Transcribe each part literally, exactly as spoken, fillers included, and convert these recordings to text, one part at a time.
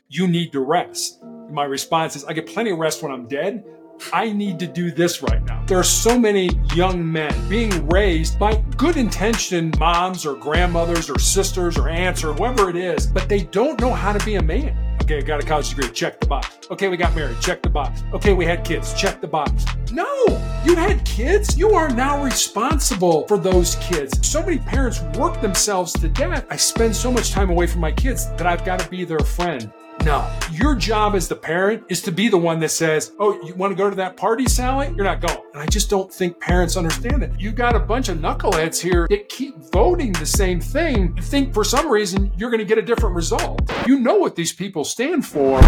you need to rest. My response is, I get plenty of rest when I'm dead. I need to do this right now. There are so many young men being raised by good intentioned moms or grandmothers or sisters or aunts or whoever it is, but they don't know how to be a man. Okay, I got a college degree, check the box. Okay, we got married, check the box. Okay, we had kids, check the box. No, you had kids. You are now responsible for those kids. So many parents work themselves to death. I spend so much time away from my kids that I've got to be their friend. No, your job as the parent is to be the one that says, oh, you want to go to that party, Sally? You're not going. And I just don't think parents understand it. You got a bunch of knuckleheads here that keep voting the same thing and think for some reason you're going to get a different result. You know what these people stand for.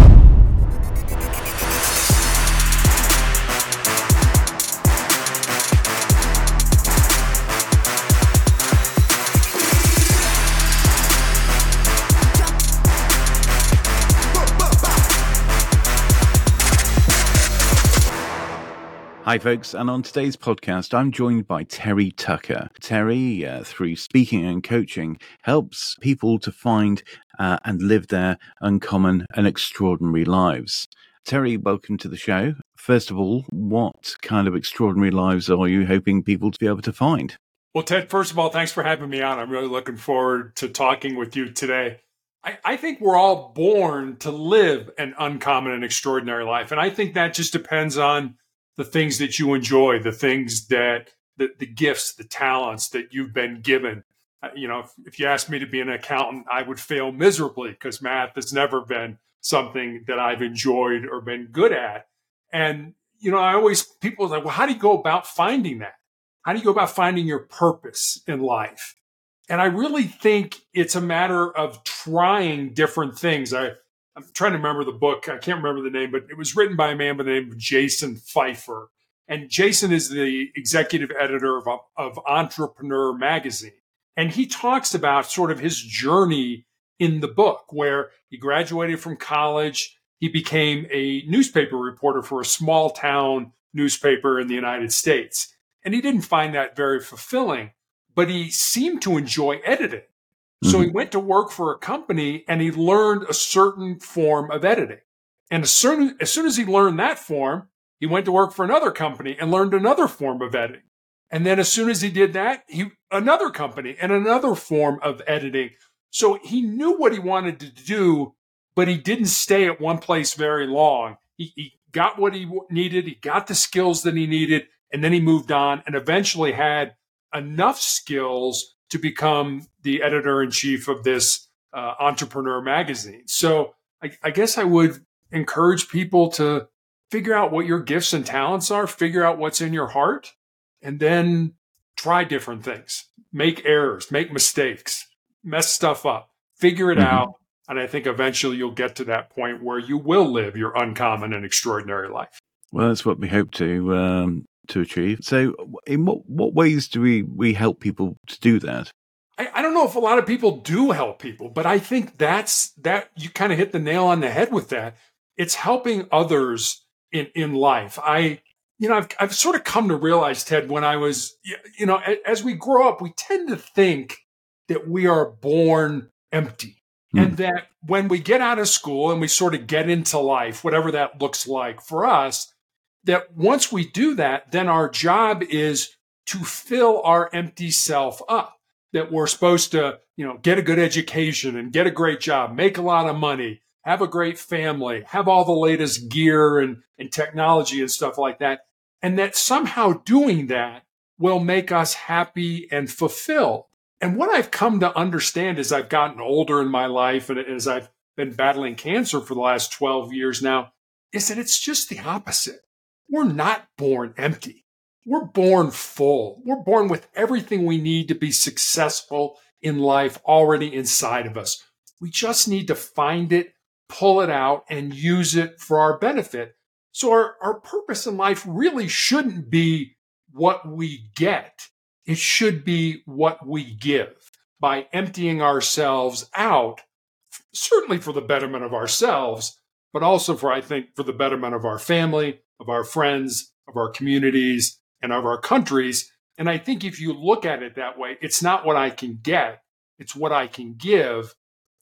Hi, folks, and on today's podcast, I'm joined by Terry Tucker. Terry, uh, through speaking and coaching, helps people to find uh, and live their uncommon and extraordinary lives. Terry, welcome to the show. First of all, what kind of extraordinary lives are you hoping people to be able to find? Well, Ted, first of all, thanks for having me on. I'm really looking forward to talking with you today. I, I think we're all born to live an uncommon and extraordinary life, and I think that just depends on the things that you enjoy, the things that, the, the gifts, the talents that you've been given. Uh, you know, if, if you asked me to be an accountant, I would fail miserably because math has never been something that I've enjoyed or been good at. And, you know, I always, people are like, well, how do you go about finding that? How do you go about finding your purpose in life? And I really think it's a matter of trying different things. I, I'm trying to remember the book. I can't remember the name, but it was written by a man by the name of Jason Feifer. And Jason is the executive editor of, of Entrepreneur Magazine. And he talks about sort of his journey in the book, where he graduated from college. He became a newspaper reporter for a small town newspaper in the United States. And he didn't find that very fulfilling, but he seemed to enjoy editing. So he went to work for a company and he learned a certain form of editing. And as soon, as soon as he learned that form, he went to work for another company and learned another form of editing. And then as soon as he did that, he another company and another form of editing. So he knew what he wanted to do, but he didn't stay at one place very long. He, he got what he needed. He got the skills that he needed. And then he moved on and eventually had enough skills to become the editor-in-chief of this uh, Entrepreneur Magazine. So I, I guess I would encourage people to figure out what your gifts and talents are, figure out what's in your heart, and then try different things. Make errors, make mistakes, mess stuff up, figure it mm-hmm. out. And I think eventually you'll get to that point where you will live your uncommon and extraordinary life. Well, that's what we hope to um to achieve. So in what, what ways do we, we help people to do that? I, I don't know if a lot of people do help people, but I think that's that you kind of hit the nail on the head with that. It's helping others in, in life. I, you know, I've, I've sort of come to realize, Ted, when I was, you know, as we grow up, we tend to think that we are born empty. Mm. And that when we get out of school and we sort of get into life, whatever that looks like for us, that once we do that, then our job is to fill our empty self up, that we're supposed to, you know, get a good education and get a great job, make a lot of money, have a great family, have all the latest gear and, and technology and stuff like that. And that somehow doing that will make us happy and fulfilled. And what I've come to understand as I've gotten older in my life and as I've been battling cancer for the last twelve years now, is that it's just the opposite. We're not born empty. We're born full. We're born with everything we need to be successful in life already inside of us. We just need to find it, pull it out, and use it for our benefit. So our, our purpose in life really shouldn't be what we get. It should be what we give by emptying ourselves out, certainly for the betterment of ourselves, but also for, I think, for the betterment of our family, of our friends, of our communities, and of our countries. And I think if you look at it that way, it's not what I can get, it's what I can give.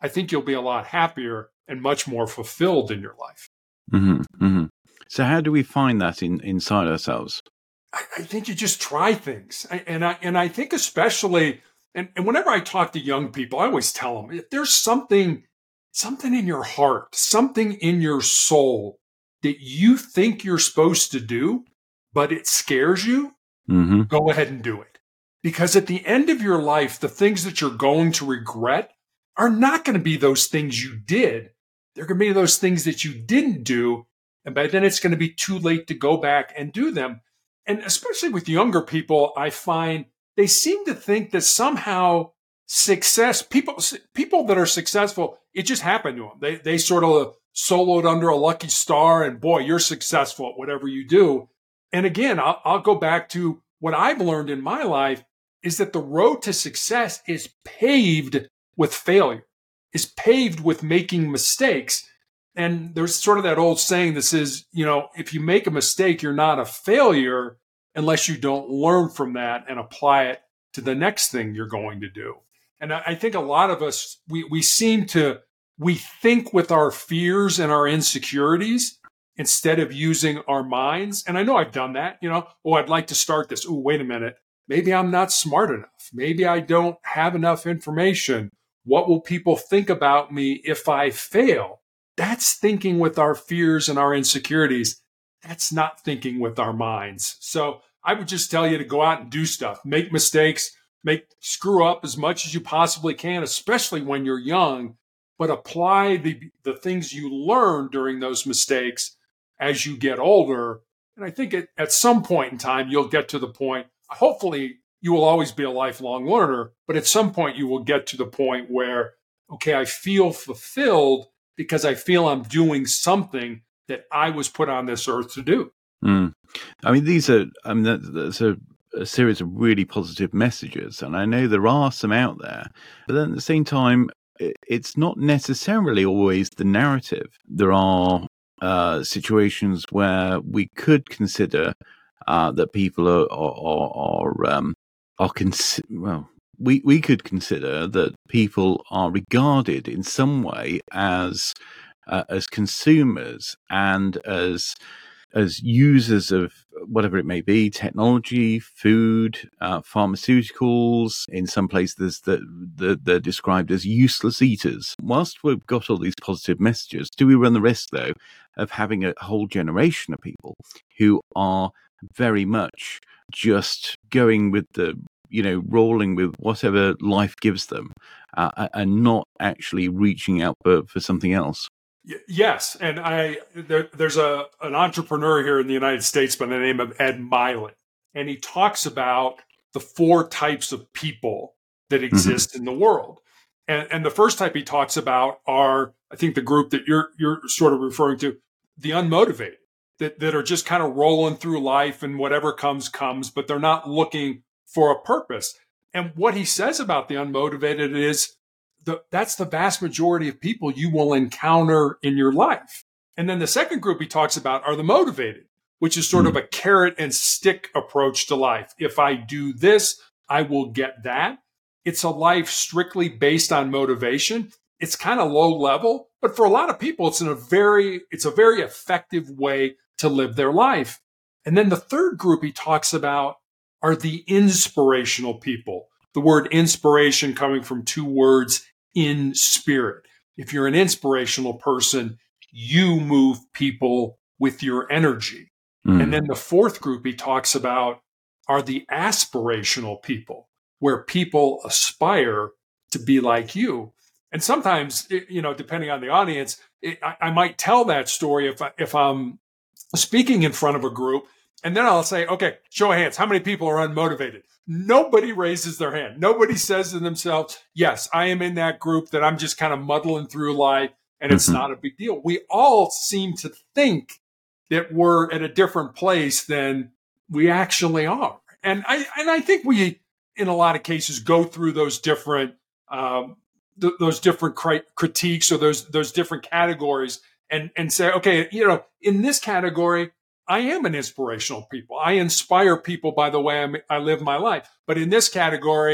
I think you'll be a lot happier and much more fulfilled in your life. Mm-hmm, mm-hmm. So how do we find that in, inside ourselves? I, I think you just try things. I, and I and I think especially, and, and whenever I talk to young people, I always tell them, if there's something, something in your heart, something in your soul that you think you're supposed to do, but it scares you, mm-hmm. go ahead and do it. Because at the end of your life, the things that you're going to regret are not going to be those things you did. They're going to be those things that you didn't do. And by then it's going to be too late to go back and do them. And especially with younger people, I find they seem to think that somehow success, people, people that are successful, it just happened to them. They, they sort of soloed under a lucky star and boy, you're successful at whatever you do. And again, I'll, I'll go back to what I've learned in my life is that the road to success is paved with failure, is paved with making mistakes. And there's sort of that old saying that says, you know, if you make a mistake, you're not a failure unless you don't learn from that and apply it to the next thing you're going to do. And I, I think a lot of us, we, we seem to, we think with our fears and our insecurities instead of using our minds. And I know I've done that, you know, oh, I'd like to start this. Oh, wait a minute. Maybe I'm not smart enough. Maybe I don't have enough information. What will people think about me if I fail? That's thinking with our fears and our insecurities. That's not thinking with our minds. So I would just tell you to go out and do stuff, make mistakes, make screw up as much as you possibly can, especially when you're young, but apply the, the things you learn during those mistakes as you get older. And I think at, at some point in time, you'll get to the point, hopefully you will always be a lifelong learner, but at some point you will get to the point where, okay, I feel fulfilled because I feel I'm doing something that I was put on this earth to do. Mm. I mean, these are, I mean, that, that's a, a series of really positive messages. And I know there are some out there, but then at the same time, it, it's not necessarily always the narrative. There are uh, situations where we could consider uh, that people are, are, are, um, are cons- well, we, we could consider that people are regarded in some way as uh, as consumers and as as users of whatever it may be, technology, food, uh, pharmaceuticals. In some places, that they're, they're described as useless eaters. Whilst we've got all these positive messages, do we run the risk, though, of having a whole generation of people who are very much just going with the, you know, rolling with whatever life gives them, uh, and not actually reaching out for, for something else? Yes, and I there, there's a an entrepreneur here in the United States by the name of Ed Mylett, and he talks about the four types of people that exist mm-hmm. in the world. And, and the first type he talks about are, I think, the group that you're you're sort of referring to, the unmotivated, that, that are just kind of rolling through life and whatever comes, comes, but they're not looking for a purpose. And what he says about the unmotivated is, The, that's the vast majority of people you will encounter in your life. And then the second group he talks about are the motivated, which is sort mm. of a carrot and stick approach to life. If I do this, I will get that. It's a life strictly based on motivation. It's kind of low level, but for a lot of people, it's in a very, it's a very effective way to live their life. And then the third group he talks about are the inspirational people. The word inspiration coming from two words, in spirit. If you're an inspirational person, you move people with your energy. Mm. And then the fourth group he talks about are the aspirational people, where people aspire to be like you. And sometimes, you know, depending on the audience, it, I, I might tell that story if I, if I'm speaking in front of a group, and then I'll say, okay, show of hands, how many people are unmotivated? Nobody raises their hand. Nobody says to themselves, yes, I am in that group that I'm just kind of muddling through life and it's mm-hmm. not a big deal. We all seem to think that we're at a different place than we actually are. And I, and I think we, in a lot of cases, go through those different, um, th- those different cri- critiques or those, those different categories and, and say, okay, you know, in this category, I am an inspirational people. I inspire people by the way I'm, I live my life. But in this category,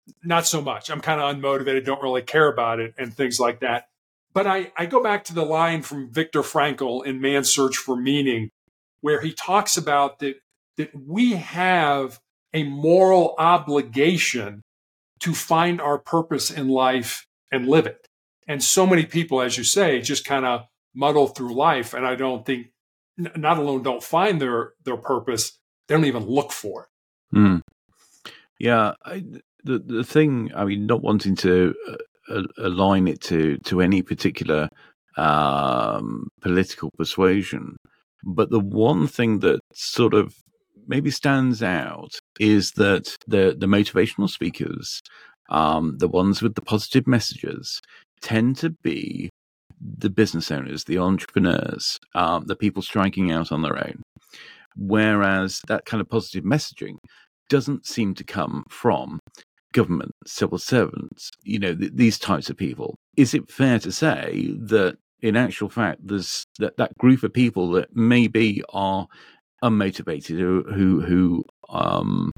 not so much. I'm kind of unmotivated, don't really care about it, and things like that. But I, I go back to the line from Viktor Frankl in Man's Search for Meaning, where he talks about that, that we have a moral obligation to find our purpose in life and live it. And so many people, as you say, just kind of muddle through life. And I don't think, not alone don't find their, their purpose, they don't even look for it. Mm. Yeah. I, the, the thing, I mean, not wanting to uh, align it to, to any particular um, political persuasion, but the one thing that sort of maybe stands out is that the, the motivational speakers, um, the ones with the positive messages, tend to be the business owners, the entrepreneurs, um, the people striking out on their own. Whereas that kind of positive messaging doesn't seem to come from government, civil servants, you know, th- these types of people. Is it fair to say that in actual fact, there's that, that group of people that maybe are unmotivated, who who, who um,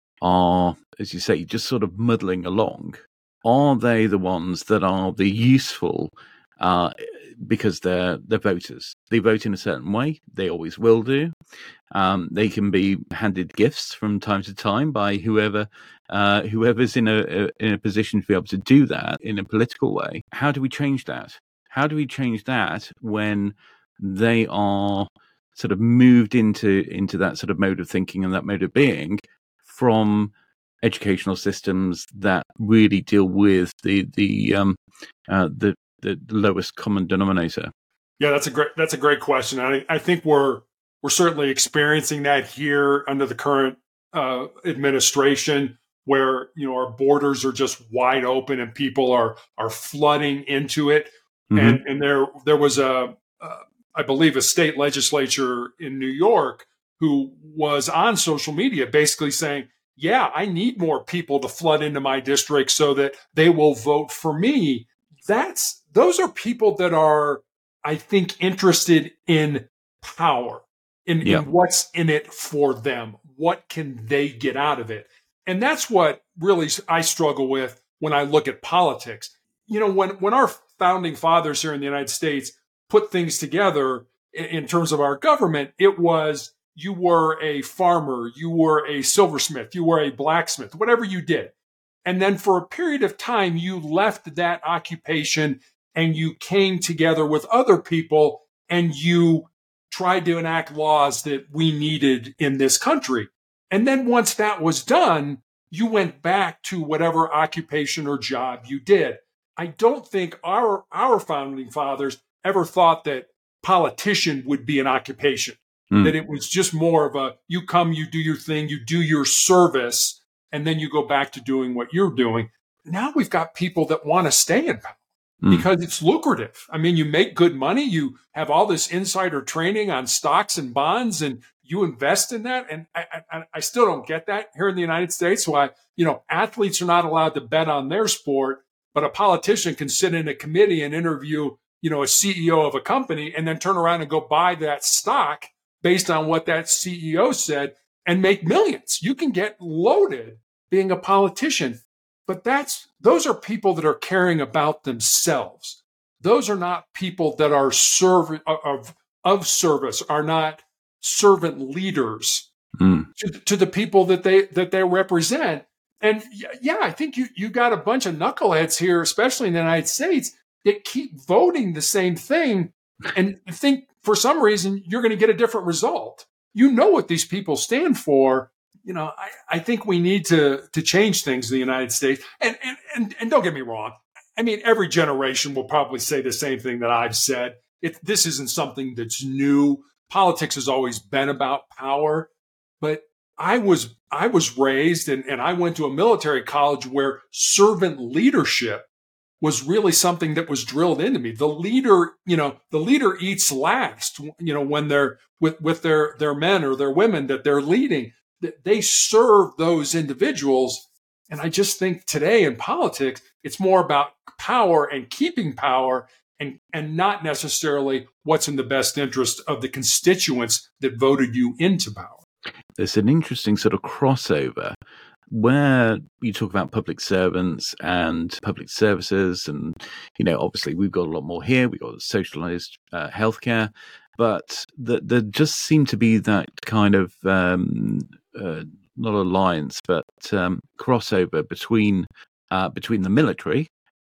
are, as you say, just sort of muddling along? Are they the ones that are the useful uh, because they're they're voters? They vote in a certain way. They always will do. Um, they can be handed gifts from time to time by whoever uh, whoever's in a, a in a position to be able to do that in a political way. How do we change that? How do we change that when they are sort of moved into into that sort of mode of thinking and that mode of being from educational systems that really deal with the the um, uh, the, the lowest common denominator? Yeah, that's a great that's a great question. I I think we're we're certainly experiencing that here under the current uh, administration, where you know our borders are just wide open and people are are flooding into it. Mm-hmm. And and there there was a uh, I believe a state legislature in New York who was on social media basically saying, yeah, I need more people to flood into my district so that they will vote for me. That's those are people that are, I think, interested in power, in, yeah. in what's in it for them. What can they get out of it? And that's what really I struggle with when I look at politics. You know, when, when our founding fathers here in the United States put things together in, in terms of our government, it was you were a farmer, you were a silversmith, you were a blacksmith, whatever you did. And then for a period of time, you left that occupation and you came together with other people and you tried to enact laws that we needed in this country. And then once that was done, you went back to whatever occupation or job you did. I don't think our, our founding fathers ever thought that politician would be an occupation, mm. that it was just more of a, you come, you do your thing, you do your service, and then you go back to doing what you're doing. Now we've got people that want to stay in power mm. because it's lucrative. I mean, you make good money, you have all this insider training on stocks and bonds, and you invest in that. And I, I, I still don't get that here in the United States. Why, you know, athletes are not allowed to bet on their sport, but a politician can sit in a committee and interview, you know, a C E O of a company and then turn around and go buy that stock based on what that C E O said and make millions. You can get loaded being a politician, but that's, those are people that are caring about themselves. Those are not people that are serv- of, of service, are not servant leaders mm. to, to the people that they, that they represent. And yeah, I think you, you got a bunch of knuckleheads here, especially in the United States, that keep voting the same thing and think for some reason you're going to get a different result. You know what these people stand for. You know, I, I think we need to to change things in the United States. And, and and and don't get me wrong. I mean, every generation will probably say the same thing that I've said. It, this isn't something that's new. Politics has always been about power, but I was I was raised and, and I went to a military college where servant leadership was really something that was drilled into me. The leader, you know, the leader eats last, you know, when they're with, with their, their men or their women that they're leading, they serve those individuals. And I just think today in politics, it's more about power and keeping power and, and not necessarily what's in the best interest of the constituents that voted you into power. There's an interesting sort of crossover where you talk about public servants and public services, and, you know, obviously we've got a lot more here. We've got socialized uh, healthcare, but the, there just seemed to be that kind of, um, uh, not alliance, but um, crossover between uh, between the military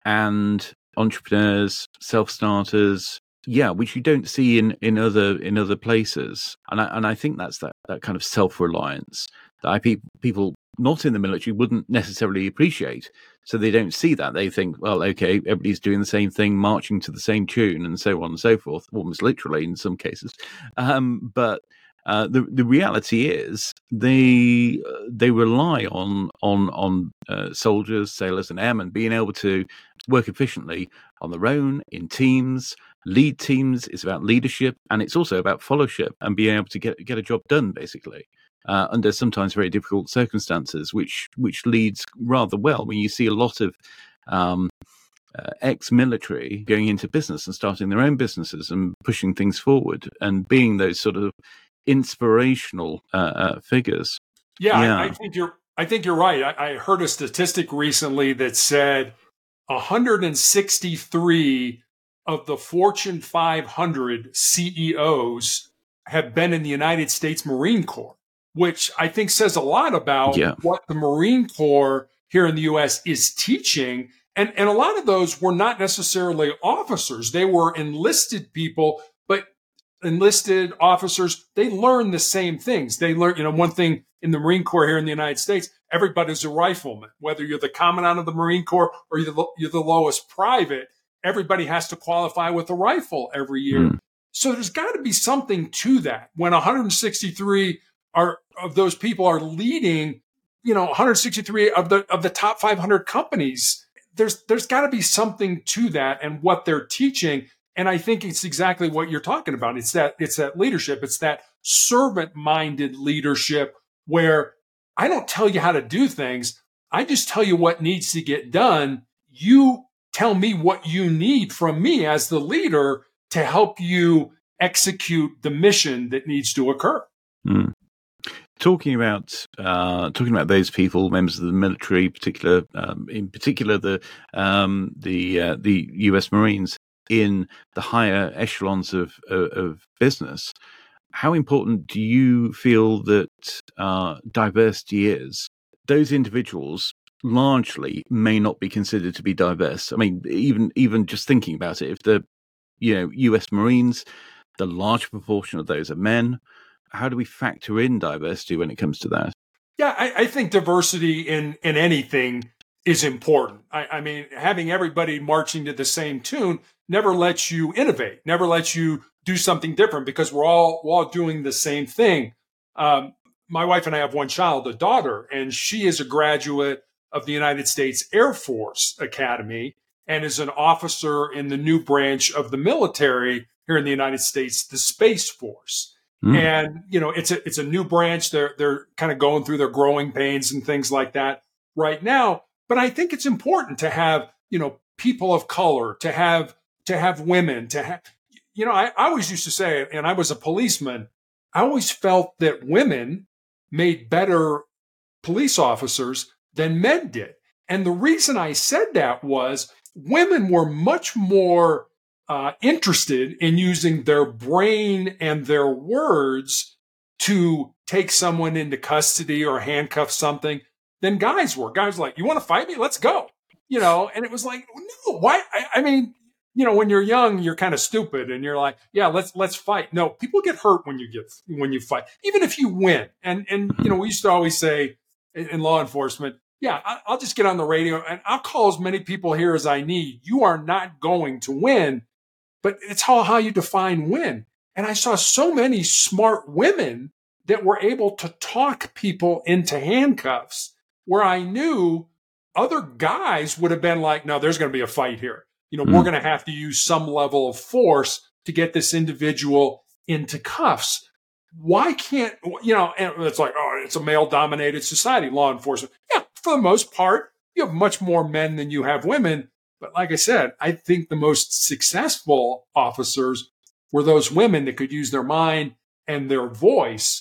and entrepreneurs, self-starters, yeah, which you don't see in, in other in other places, and I and I think that's that, that kind of self-reliance that I pe- people not in the military wouldn't necessarily appreciate. So they don't see that. They think, well, okay, everybody's doing the same thing, marching to the same tune, and so on and so forth, almost literally in some cases. Um, but uh, the the reality is they uh, they rely on on on uh, soldiers, sailors, and airmen being able to work efficiently on their own, in teams, lead teams. It's about leadership, and it's also about fellowship and being able to get get a job done, basically, uh, under sometimes very difficult circumstances, which which leads rather well when you see a lot of um, uh, ex-military going into business and starting their own businesses and pushing things forward and being those sort of inspirational uh, uh, figures. Yeah, Yeah. I, I think you're. I think you're right. I, I heard a statistic recently that said one hundred sixty-three of the Fortune five hundred C E Os have been in the United States Marine Corps, which I think says a lot about Yeah. what the Marine Corps here in the U S is teaching. And, and a lot of those were not necessarily officers. They were enlisted people, but enlisted officers, they learn the same things. They learn, you know, one thing in the Marine Corps here in the United States, everybody's a rifleman, whether you're the commandant of the Marine Corps or you're the, you're the lowest private, everybody has to qualify with a rifle every year. Mm. So there's got to be something to that. When one hundred sixty-three are, of those people are leading, you know, one hundred sixty-three of the of the top five hundred companies, there's there's got to be something to that and what they're teaching. And I think it's exactly what you're talking about. It's that it's that leadership. It's that servant-minded leadership where I don't tell you how to do things. I just tell you what needs to get done. You tell me what you need from me as the leader to help you execute the mission that needs to occur. Mm. Talking about uh, talking about those people, members of the military, particular um, in particular the um, the uh, the U S Marines in the higher echelons of of, of business. How important do you feel that uh, diversity is? Those individuals largely may not be considered to be diverse. I mean, even even just thinking about it, if the you know U S Marines, the large proportion of those are men. How do we factor in diversity when it comes to that? Yeah, I, I think diversity in, in anything is important. I, I mean, having everybody marching to the same tune never lets you innovate, never lets you do something different because we're all, we're all doing the same thing. Um, my wife and I have one child, a daughter, and she is a graduate of the United States Air Force Academy and is an officer in the new branch of the military here in the United States, the Space Force. Mm. And, you know, it's a, it's a new branch. They're, they're kind of going through their growing pains and things like that right now. But I think it's important to have, you know, people of color, to have, to have women, to have, you know, I, I always used to say, and I was a policeman, I always felt that women made better police officers than men did. And the reason I said that was women were much more Uh, interested in using their brain and their words to take someone into custody or handcuff something than guys were. Guys were like, you want to fight me? Let's go. You know, and it was like, no, why? I, I mean, you know, when you're young, you're kind of stupid and you're like, yeah, let's, let's fight. No, people get hurt when you get, when you fight, even if you win. And, and, you know, we used to always say in, in law enforcement, yeah, I, I'll just get on the radio and I'll call as many people here as I need. You are not going to win. But it's how, how you define win. And I saw so many smart women that were able to talk people into handcuffs where I knew other guys would have been like, no, there's going to be a fight here. You know, mm. we're going to have to use some level of force to get this individual into cuffs. Why can't, you know, and it's like, oh, it's a male dominated society, law enforcement. Yeah, for the most part, you have much more men than you have women. But like I said, I think the most successful officers were those women that could use their mind and their voice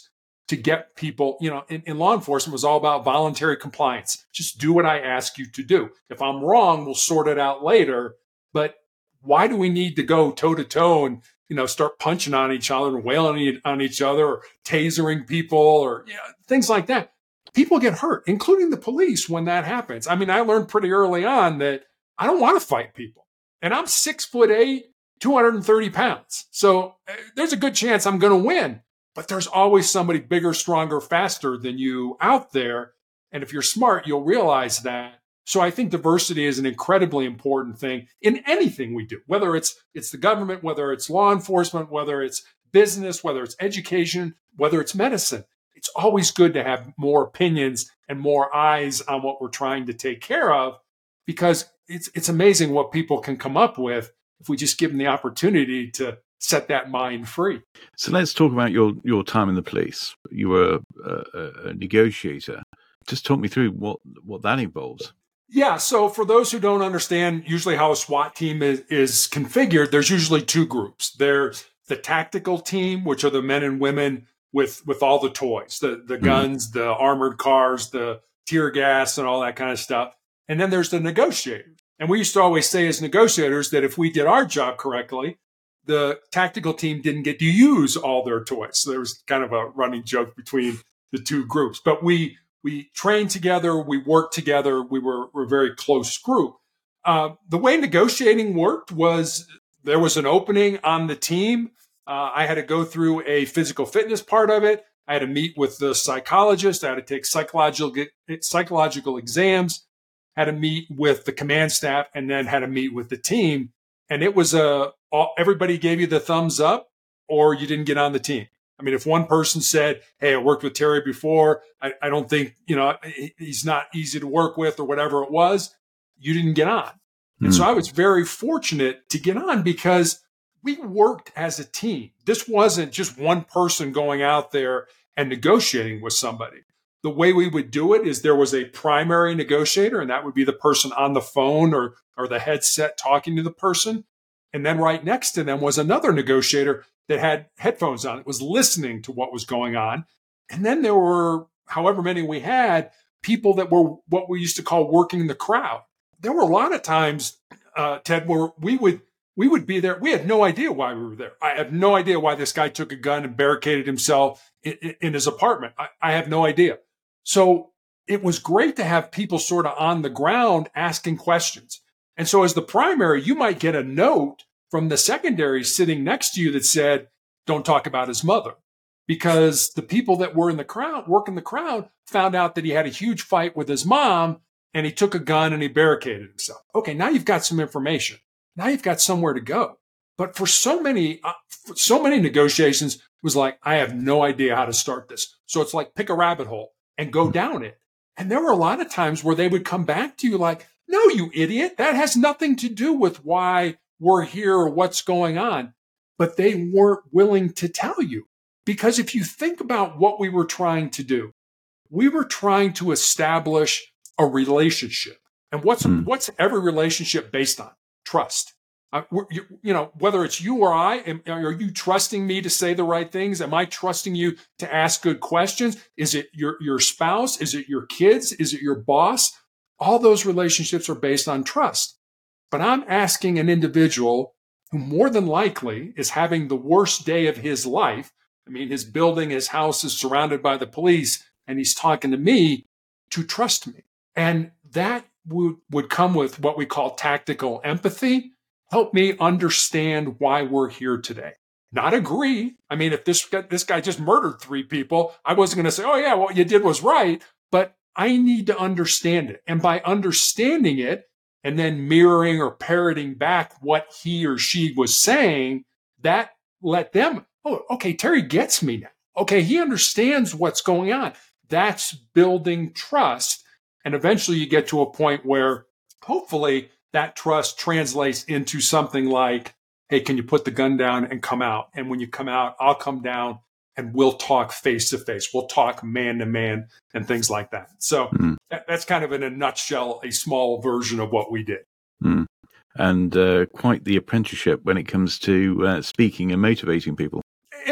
to get people, you know, in, in law enforcement, it was all about voluntary compliance. Just do what I ask you to do. If I'm wrong, we'll sort it out later. But why do we need to go toe to toe and, you know, start punching on each other and wailing on each other or tasering people or you know, things like that? People get hurt, including the police when that happens. I mean, I learned pretty early on that I don't want to fight people. And I'm six foot eight, two hundred thirty pounds. So uh, there's a good chance I'm going to win. But there's always somebody bigger, stronger, faster than you out there. And if you're smart, you'll realize that. So I think diversity is an incredibly important thing in anything we do, whether it's it's the government, whether it's law enforcement, whether it's business, whether it's education, whether it's medicine. It's always good to have more opinions and more eyes on what we're trying to take care of, because it's it's amazing what people can come up with if we just give them the opportunity to set that mind free. So let's talk about your, your time in the police. You were a, a, a negotiator. Just talk me through what, what that involves. Yeah. So for those who don't understand usually how a SWAT team is, is configured, there's usually two groups. There's the tactical team, which are the men and women with, with all the toys, the, the guns, mm-hmm. the armored cars, the tear gas and all that kind of stuff. And then there's the negotiators. And we used to always say as negotiators that if we did our job correctly, the tactical team didn't get to use all their toys. So there was kind of a running joke between the two groups. But we we trained together, we worked together, we were, were a very close group. Uh, the way negotiating worked was there was an opening on the team. Uh, I had to go through a physical fitness part of it. I had to meet with the psychologist. I had to take psychological psychological exams, had to meet with the command staff, and then had to meet with the team. And it was a, all, everybody gave you the thumbs up or you didn't get on the team. I mean, if one person said, hey, I worked with Terry before, I, I don't think, you know, he's not easy to work with or whatever it was, you didn't get on. Mm. And so I was very fortunate to get on because we worked as a team. This wasn't just one person going out there and negotiating with somebody. The way we would do it is there was a primary negotiator, and that would be the person on the phone or, or the headset talking to the person. And then right next to them was another negotiator that had headphones on. It was listening to what was going on. And then there were, however many we had, people that were what we used to call working the crowd. There were a lot of times, uh, Ted, where we would we would be there. We had no idea why we were there. I have no idea why this guy took a gun and barricaded himself in, in his apartment. I, I have no idea. So it was great to have people sort of on the ground asking questions. And so as the primary, you might get a note from the secondary sitting next to you that said, don't talk about his mother. Because the people that were in the crowd, working the crowd, found out that he had a huge fight with his mom and he took a gun and he barricaded himself. Okay, now you've got some information. Now you've got somewhere to go. But for so many, uh, for so many negotiations, it was like, I have no idea how to start this. So it's like pick a rabbit hole and go down it. And there were a lot of times where they would come back to you like, no, you idiot. That has nothing to do with why we're here or what's going on. But they weren't willing to tell you. Because if you think about what we were trying to do, we were trying to establish a relationship. And what's, mm. what's every relationship based on? Trust. Uh, you, you know, whether it's you or I, am, are you trusting me to say the right things? Am I trusting you to ask good questions? Is it your, your spouse? Is it your kids? Is it your boss? All those relationships are based on trust. But I'm asking an individual who more than likely is having the worst day of his life. I mean, his building, his house is surrounded by the police, and he's talking to me to trust me. And that would, would come with what we call tactical empathy. Help me understand why we're here today. Not agree. I mean, if this guy, this guy just murdered three people, I wasn't going to say, oh, yeah, what you did was right. But I need to understand it. And by understanding it and then mirroring or parroting back what he or she was saying, that let them, oh, okay, Terry gets me now. Okay, he understands what's going on. That's building trust. And eventually you get to a point where hopefully that trust translates into something like, hey, can you put the gun down and come out? And when you come out, I'll come down and we'll talk face to face. We'll talk man to man and things like that. So mm. that, that's kind of in a nutshell, a small version of what we did. Mm. And uh, quite the apprenticeship when it comes to uh, speaking and motivating people. It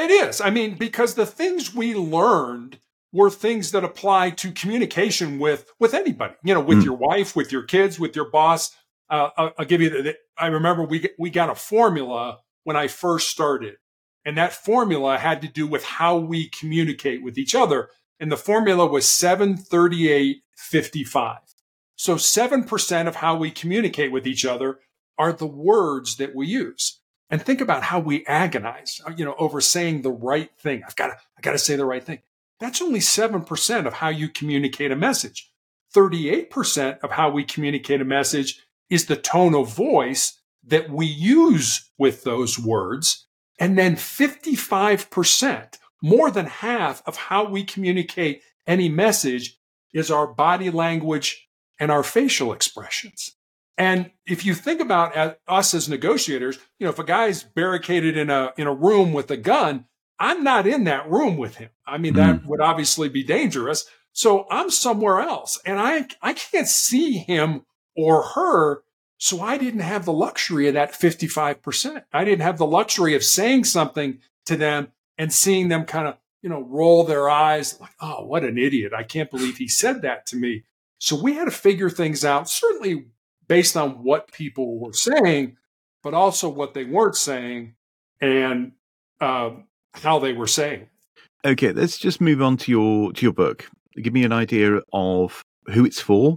It is. I mean, because the things we learned were things that apply to communication with with anybody, you know, with mm. your wife, with your kids, with your boss. Uh, I'll, I'll give you the, the, I remember we, we got a formula when I first started, and that formula had to do with how we communicate with each other. And the formula was seven, thirty-eight, fifty-five. So seven percent of how we communicate with each other are the words that we use. And think about how we agonize, you know, over saying the right thing. I've got to, I got to say the right thing. That's only seven percent of how you communicate a message. thirty-eight percent of how we communicate a message is the tone of voice that we use with those words. And then fifty-five percent, more than half of how we communicate any message, is our body language and our facial expressions. And if you think about us as negotiators, you know, if a guy's barricaded in a in a room with a gun, I'm not in that room with him. I mean, that mm. would obviously be dangerous. So I'm somewhere else, and I I can't see him or her. So I didn't have the luxury of that fifty-five percent. I didn't have the luxury of saying something to them and seeing them kind of, you know, roll their eyes like, oh, what an idiot. I can't believe he said that to me. So we had to figure things out, certainly based on what people were saying, but also what they weren't saying and uh, how they were saying. Okay, let's just move on to your to your book. Give me an idea of who it's for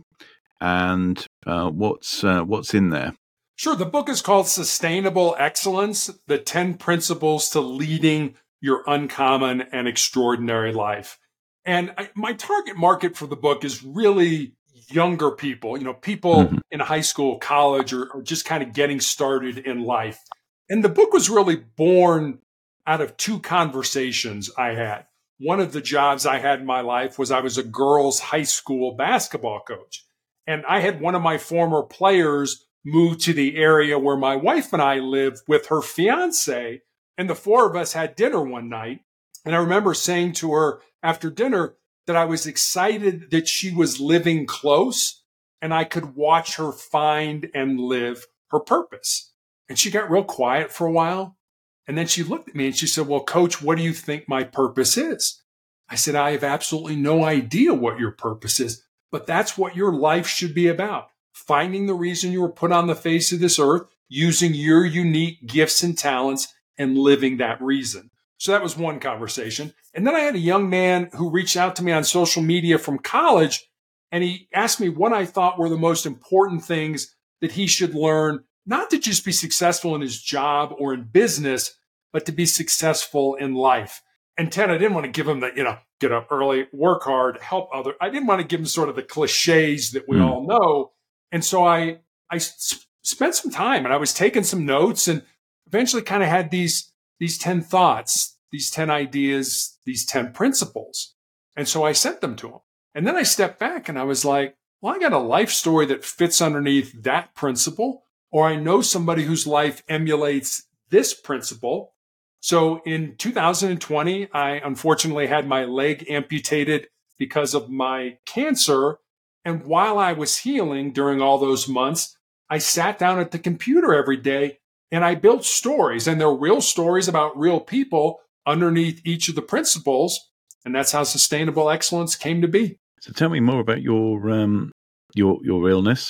and uh, what's uh, what's in there. Sure. The book is called Sustainable Excellence, the ten Principles to Leading Your Uncommon and Extraordinary Life. And I, my target market for the book is really younger people, you know, people mm-hmm. in high school, college, or, or just kind of getting started in life. And the book was really born out of two conversations I had. One of the jobs I had in my life was I was a girls' high school basketball coach. And I had one of my former players move to the area where my wife and I live with her fiance. And the four of us had dinner one night. And I remember saying to her after dinner that I was excited that she was living close and I could watch her find and live her purpose. And she got real quiet for a while. And then she looked at me and she said, well, Coach, what do you think my purpose is? I said, I have absolutely no idea what your purpose is, but that's what your life should be about. Finding the reason you were put on the face of this earth, using your unique gifts and talents and living that reason. So that was one conversation. And then I had a young man who reached out to me on social media from college, and he asked me what I thought were the most important things that he should learn, not to just be successful in his job or in business, but to be successful in life. And Ted, I didn't want to give him the, you know, get up early, work hard, help others. I didn't want to give him sort of the cliches that we mm. all know. And so I, I s- spent some time and I was taking some notes and eventually kind of had these, these ten thoughts, these ten ideas, these ten principles. And so I sent them to him. And then I stepped back and I was like, well, I got a life story that fits underneath that principle, or I know somebody whose life emulates this principle. So in two thousand twenty, I unfortunately had my leg amputated because of my cancer. And while I was healing during all those months, I sat down at the computer every day and I built stories, and they're real stories about real people underneath each of the principles. And that's how Sustainable Excellence came to be. So tell me more about your um, your your illness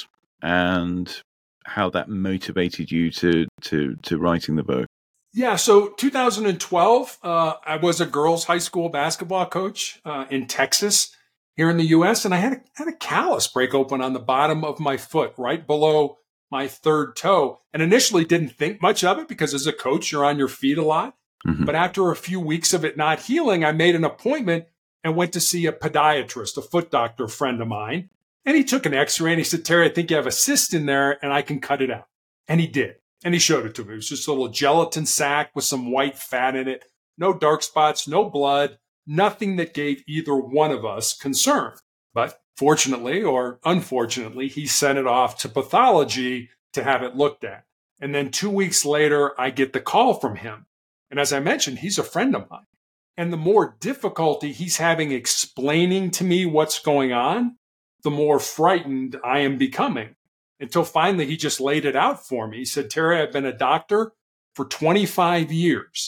and how that motivated you to to to writing the book. Yeah, so two thousand twelve, uh, I was a girls' high school basketball coach uh, in Texas, here in the U S, and I had a, had a callus break open on the bottom of my foot, right below my third toe. And initially didn't think much of it because as a coach, you're on your feet a lot. Mm-hmm. But after a few weeks of it not healing, I made an appointment and went to see a podiatrist, a foot doctor friend of mine. And he took an x-ray and he said, Terry, I think you have a cyst in there and I can cut it out. And he did. And he showed it to me. It was just a little gelatin sac with some white fat in it. No dark spots, no blood, nothing that gave either one of us concern. But fortunately or unfortunately, he sent it off to pathology to have it looked at. And then two weeks later, I get the call from him. And as I mentioned, he's a friend of mine. And the more difficulty he's having explaining to me what's going on, the more frightened I am becoming. Until finally he just laid it out for me. He said, Terry, I've been a doctor for twenty-five years.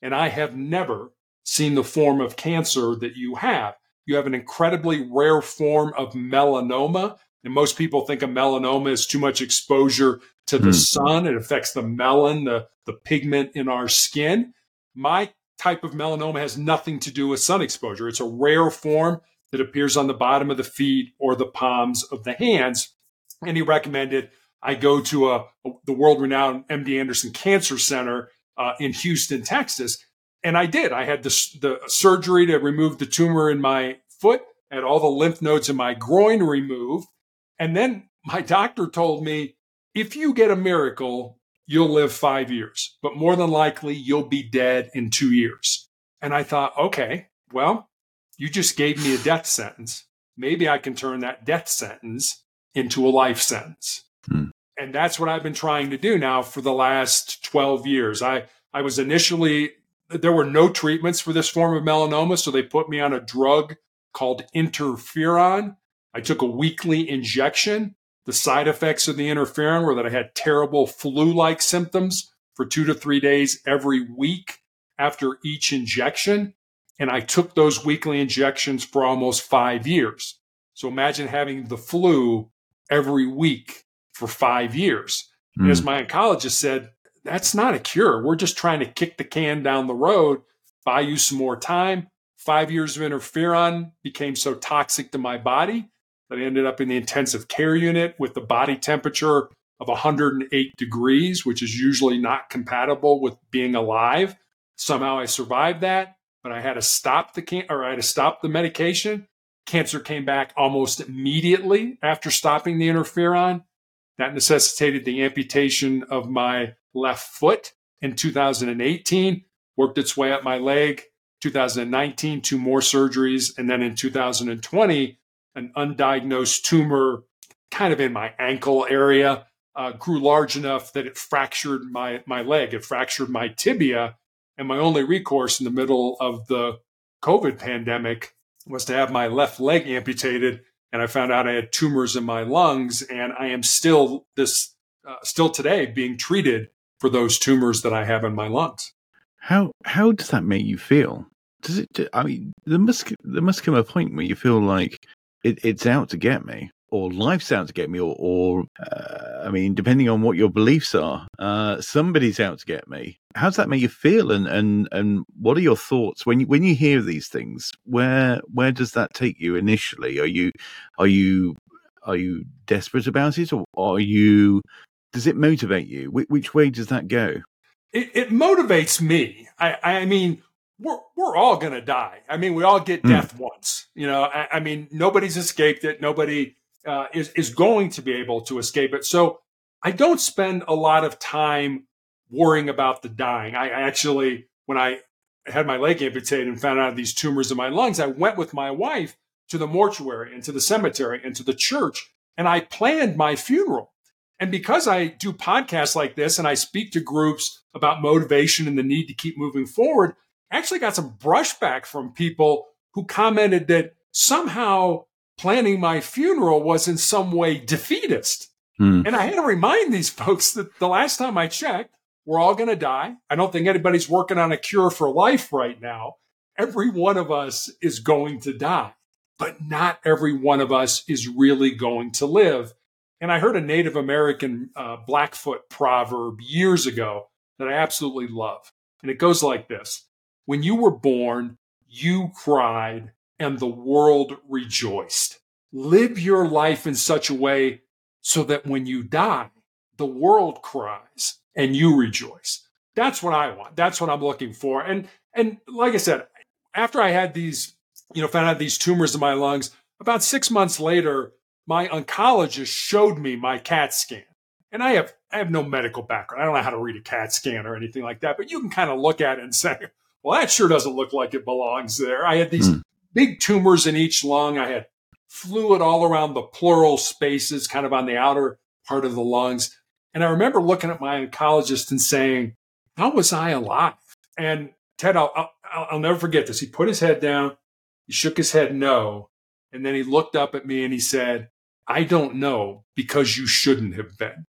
and I have never seen the form of cancer that you have. You have an incredibly rare form of melanoma. And most people think of melanoma as too much exposure to the Mm. sun. It affects the melon, the, the pigment in our skin. My type of melanoma has nothing to do with sun exposure. It's a rare form that appears on the bottom of the feet or the palms of the hands. And he recommended I go to a, the world-renowned M D Anderson Cancer Center uh, in Houston, Texas. And I did. I had the, the surgery to remove the tumor in my foot, had all the lymph nodes in my groin removed. And then my doctor told me, if you get a miracle, you'll live five years, but more than likely you'll be dead in two years. And I thought, okay, well, you just gave me a death sentence. Maybe I can turn that death sentence into a life sentence. Hmm. And that's what I've been trying to do now for the last twelve years. I, I was initially, there were no treatments for this form of melanoma, so they put me on a drug called interferon. I took a weekly injection. The side effects of the interferon were that I had terrible flu-like symptoms for two to three days every week after each injection. And I took those weekly injections for almost five years. So imagine having the flu every week for five years. Mm. And as my oncologist said, that's not a cure. We're just trying to kick the can down the road, buy you some more time. Five years of interferon became so toxic to my body that I ended up in the intensive care unit with the body temperature of one hundred eight degrees, which is usually not compatible with being alive. Somehow I survived that, but I had to stop the can- or I had to stop the medication. Cancer came back almost immediately after stopping the interferon. That necessitated the amputation of my left foot in two thousand eighteen, worked its way up my leg. two thousand nineteen, two more surgeries, and then in two thousand twenty, an undiagnosed tumor kind of in my ankle area uh, grew large enough that it fractured my, my leg. It fractured my tibia. And my only recourse in the middle of the COVID pandemic was to have my left leg amputated. And I found out I had tumors in my lungs. And I am still this uh, still today being treated for those tumors that I have in my lungs. How how does that make you feel? Does it? I mean, there must there must come a point where you feel like it, it's out to get me, or life's out to get me, or, or uh, I mean, depending on what your beliefs are, uh, somebody's out to get me. How does that make you feel, and, and, and what are your thoughts when you when you hear these things? Where where does that take you initially? Are you are you are you desperate about it, or are you? Does it motivate you? Which, which way does that go? It, it motivates me. I, I mean. We're we're all going to die. I mean, we all get death mm. once. You know, I, I mean, nobody's escaped it. Nobody uh, is is going to be able to escape it. So I don't spend a lot of time worrying about the dying. I, I actually, when I had my leg amputated and found out these tumors in my lungs, I went with my wife to the mortuary and to the cemetery and to the church, and I planned my funeral. And because I do podcasts like this and I speak to groups about motivation and the need to keep moving forward, actually got some brushback from people who commented that somehow planning my funeral was in some way defeatist. Mm. And I had to remind these folks that the last time I checked, we're all going to die. I don't think anybody's working on a cure for life right now. Every one of us is going to die, but not every one of us is really going to live. And I heard a Native American uh, Blackfoot proverb years ago that I absolutely love. And it goes like this. When you were born, you cried and the world rejoiced. Live your life in such a way so that when you die, the world cries and you rejoice. That's what I want. That's what I'm looking for. And, and like I said, after I had these, you know, found out these tumors in my lungs, about six months later, my oncologist showed me my CAT scan. And I have, I have no medical background. I don't know how to read a CAT scan or anything like that, but you can kind of look at it and say, well, that sure doesn't look like it belongs there. I had these mm. big tumors in each lung. I had fluid all around the pleural spaces, kind of on the outer part of the lungs. And I remember looking at my oncologist and saying, how was I alive? And Ted, I'll, I'll, I'll never forget this. He put his head down. He shook his head no. And then he looked up at me and he said, I don't know because you shouldn't have been.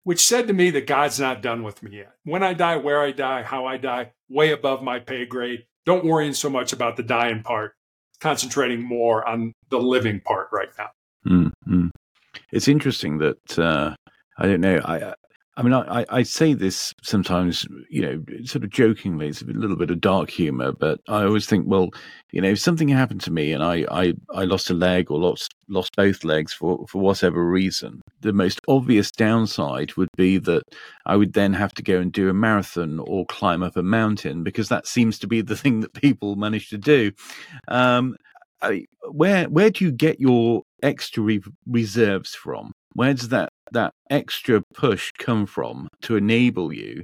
which said to me that God's not done with me yet. When I die, where I die, how I die, way above my pay grade. Don't worry so much about the dying part, concentrating more on the living part right now. Mm-hmm. It's interesting that, uh, I don't know, I I mean, I, I say this sometimes, you know, sort of jokingly, it's a little bit of dark humor, but I always think, well, you know, if something happened to me and I, I, I lost a leg or lost lost both legs for, for whatever reason, the most obvious downside would be that I would then have to go and do a marathon or climb up a mountain, because that seems to be the thing that people manage to do. Um, I, where where do you get your extra re- reserves from? Where does that, that extra push come from to enable you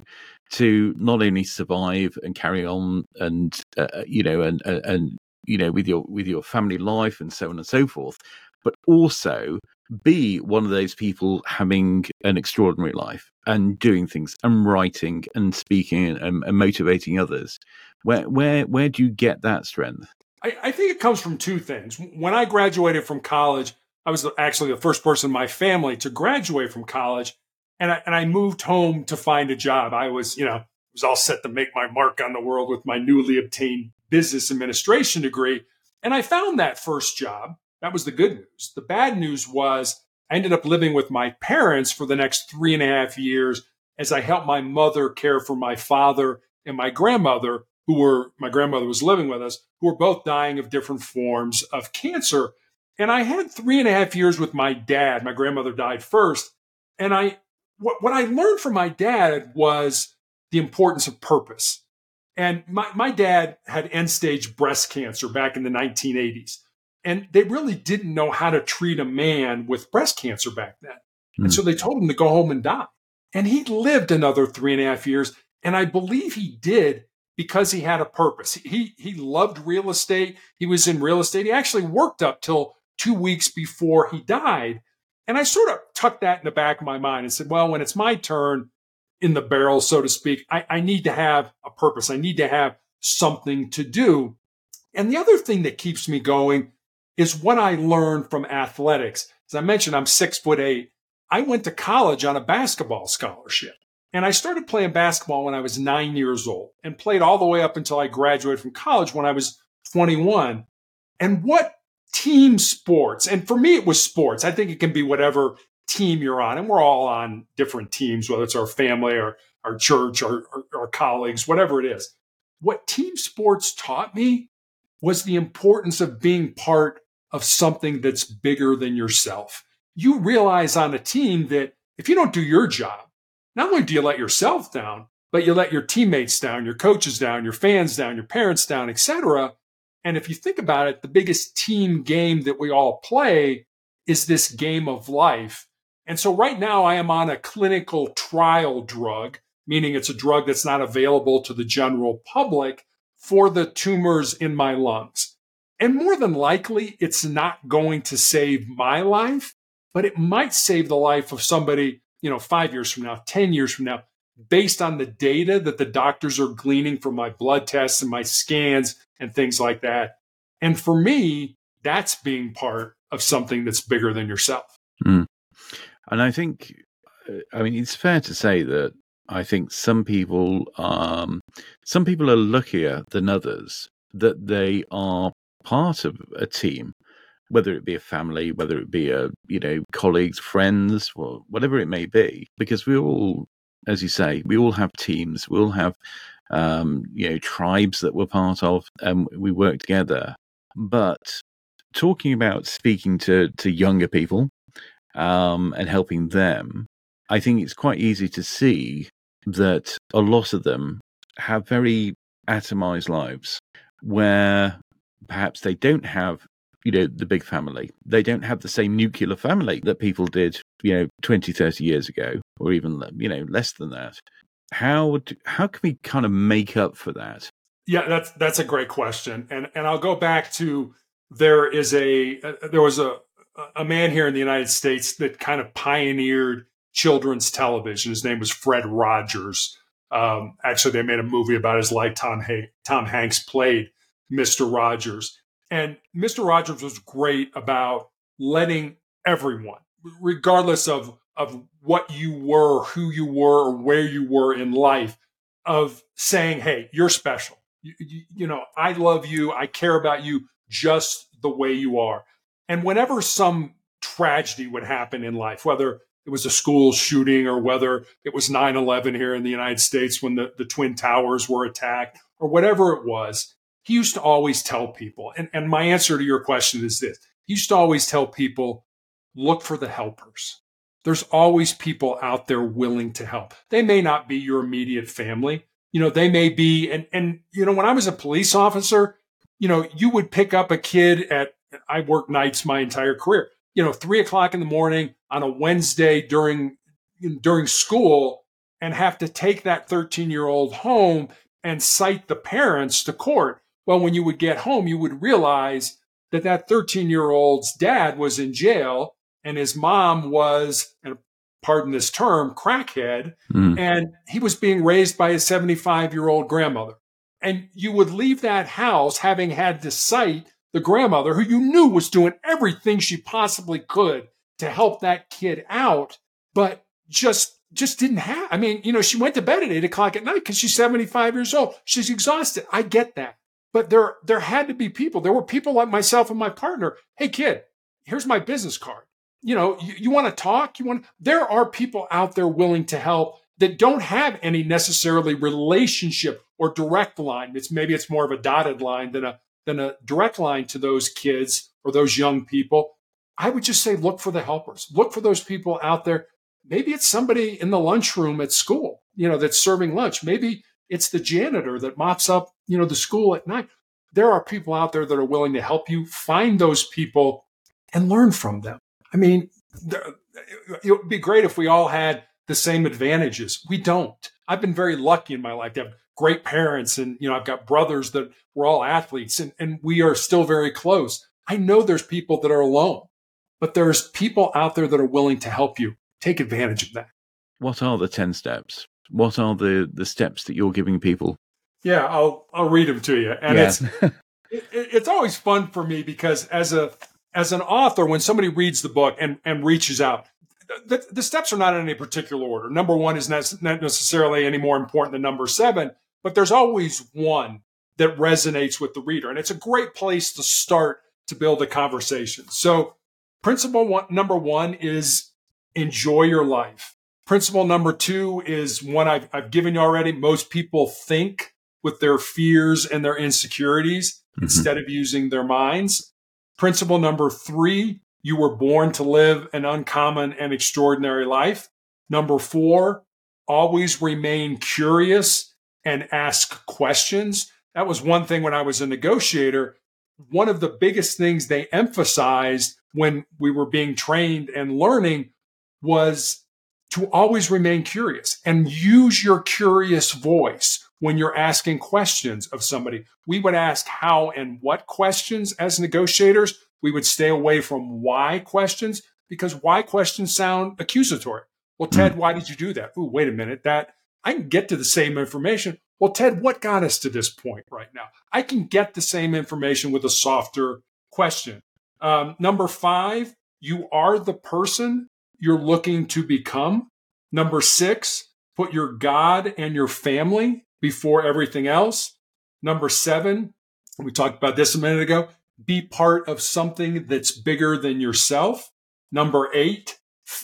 to not only survive and carry on and, uh, you know, and, and, and, you know, with your, with your family life and so on and so forth, but also be one of those people having an extraordinary life and doing things and writing and speaking and, and motivating others? Where, where, where do you get that strength? I, I think it comes from two things. When I graduated from college, I was actually the first person in my family to graduate from college, and I, and I moved home to find a job. I was, you know, was all set to make my mark on the world with my newly obtained business administration degree, and I found that first job. That was the good news. The bad news was I ended up living with my parents for the next three and a half years as I helped my mother care for my father and my grandmother, who were, my grandmother was living with us, who were both dying of different forms of cancer. And I had three and a half years with my dad. My grandmother died first. And I, what, what I learned from my dad was the importance of purpose. And my, my dad had end stage breast cancer back in the nineteen eighties. And they really didn't know how to treat a man with breast cancer back then. Mm. And so they told him to go home and die. And he lived another three and a half years. And I believe he did because he had a purpose. He, he loved real estate. He was in real estate. He actually worked up till two weeks before he died. And I sort of tucked that in the back of my mind and said, well, when it's my turn in the barrel, so to speak, I, I need to have a purpose. I need to have something to do. And the other thing that keeps me going is what I learned from athletics. As I mentioned, I'm six foot eight. I went to college on a basketball scholarship. And I started playing basketball when I was nine years old and played all the way up until I graduated from college when I was twenty-one. And what team sports, and for me, it was sports. I think it can be whatever team you're on. And we're all on different teams, whether it's our family or our church or our, our colleagues, whatever it is. What team sports taught me was the importance of being part of something that's bigger than yourself. You realize on a team that if you don't do your job, not only do you let yourself down, but you let your teammates down, your coaches down, your fans down, your parents down, et cetera. And if you think about it, the biggest team game that we all play is this game of life. And so right now I am on a clinical trial drug, meaning it's a drug that's not available to the general public for the tumors in my lungs. And more than likely, it's not going to save my life, but it might save the life of somebody, you know, five years from now, ten years from now, based on the data that the doctors are gleaning from my blood tests and my scans and things like that. And for me, that's being part of something that's bigger than yourself. Mm. And I think, I mean, it's fair to say that I think some people, um, some people are luckier than others that they are part of a team, whether it be a family, whether it be a, you know, colleagues, friends, or whatever it may be, because we all, as you say, we all have teams, we all have, um, you know, tribes that we're part of, and we work together. But talking about speaking to, to younger people um, and helping them, I think it's quite easy to see that a lot of them have very atomized lives where perhaps they don't have, you know, the big family. They don't have the same nuclear family that people did, you know, twenty, thirty years ago, or even, you know, less than that. How do, how can we kind of make up for that? Yeah, that's that's a great question. And and I'll go back to there is a uh, there was a a man here in the United States that kind of pioneered children's television. His name was Fred Rogers. Um, actually, they made a movie about his life. Tom, H- Tom Hanks played Mister Rogers. And Mister Rogers was great about letting everyone, regardless of of what you were, who you were, or where you were in life, of saying, hey, you're special. You, you, you know, I love you. I care about you just the way you are. And whenever some tragedy would happen in life, whether it was a school shooting or whether it was nine eleven here in the United States when the, the Twin Towers were attacked or whatever it was, he used to always tell people, and, and my answer to your question is this, he used to always tell people, look for the helpers. There's always people out there willing to help. They may not be your immediate family. You know, they may be, and, and, you know, when I was a police officer, you know, you would pick up a kid at, I worked nights my entire career, you know, three o'clock in the morning on a Wednesday during, during school and have to take that thirteen year old home and cite the parents to court. Well, when you would get home, you would realize that that thirteen year old's dad was in jail and his mom was, and pardon this term, crackhead, mm. and he was being raised by his seventy-five year old grandmother. And you would leave that house having had to cite the grandmother who you knew was doing everything she possibly could to help that kid out, but just just didn't have, I mean, you know, she went to bed at eight o'clock at night because she's seventy-five years old. She's exhausted. I get that. But there, there had to be people. There were people like myself and my partner. Hey, kid, here's my business card. You know, you, you want to talk? You want? There are people out there willing to help that don't have any necessarily relationship or direct line. It's maybe it's more of a dotted line than a than a direct line to those kids or those young people. I would just say, look for the helpers. Look for those people out there. Maybe it's somebody in the lunchroom at school, you know, that's serving lunch. Maybe it's the janitor that mops up, you know, the school at night. There are people out there that are willing to help you. Find those people and learn from them. I mean, it would be great if we all had the same advantages. We don't. I've been very lucky in my life to have great parents, and, you know, I've got brothers that were all athletes, and, and we are still very close. I know there's people that are alone, but there's people out there that are willing to help you. Take advantage of that. What are the ten steps? What are the, the steps that you're giving people? Yeah, I'll I'll read them to you. And yeah. it's it, it's always fun for me because as a as an author, when somebody reads the book and, and reaches out, the, the steps are not in any particular order. Number one is not necessarily any more important than number seven, but there's always one that resonates with the reader. And it's a great place to start to build a conversation. So principle one, number one is enjoy your life. Principle number two is one I've, I've given you already. Most people think with their fears and their insecurities mm-hmm. instead of using their minds. Principle number three, you were born to live an uncommon and extraordinary life. Number four, always remain curious and ask questions. That was one thing when I was a negotiator. One of the biggest things they emphasized when we were being trained and learning was to always remain curious and use your curious voice when you're asking questions of somebody. We would ask how and what questions as negotiators. We would stay away from why questions because why questions sound accusatory. Well, Ted, why did you do that? Ooh, wait a minute. That I can get to the same information. Well, Ted, what got us to this point right now? I can get the same information with a softer question. Um, number five, you are the person you're looking to become. Number six, put your God and your family before everything else. Number seven, we talked about this a minute ago, be part of something that's bigger than yourself. Number eight,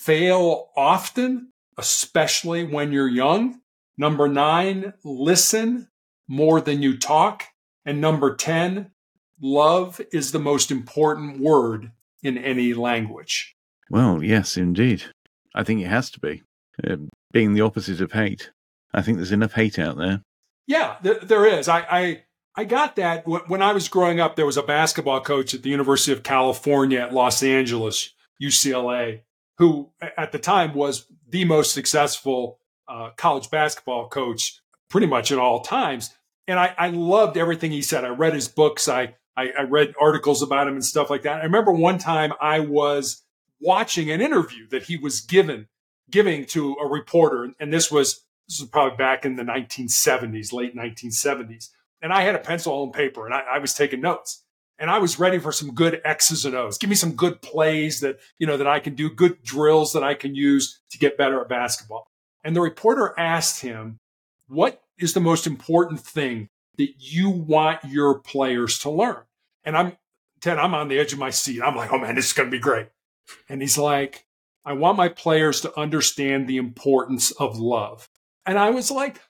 fail often, especially when you're young. Number nine, listen more than you talk. And number ten, love is the most important word in any language. Well, yes, indeed. I think it has to be. Uh, being the opposite of hate. I think there's enough hate out there. Yeah, th- there is. I, I I got that. When I was growing up, there was a basketball coach at the University of California at Los Angeles, U C L A, who at the time was the most successful uh, college basketball coach pretty much at all times. And I, I loved everything he said. I read his books. I, I, I read articles about him and stuff like that. I remember one time I was watching an interview that he was given, giving to a reporter. And this was, this was probably back in the nineteen seventies, late nineteen seventies. And I had a pencil and paper and I, I was taking notes. And I was ready for some good X's and O's. Give me some good plays that, you know, that I can do, good drills that I can use to get better at basketball. And the reporter asked him, what is the most important thing that you want your players to learn? And I'm, Ted, I'm on the edge of my seat. I'm like, oh man, this is going to be great. And he's like, I want my players to understand the importance of love. And I was like,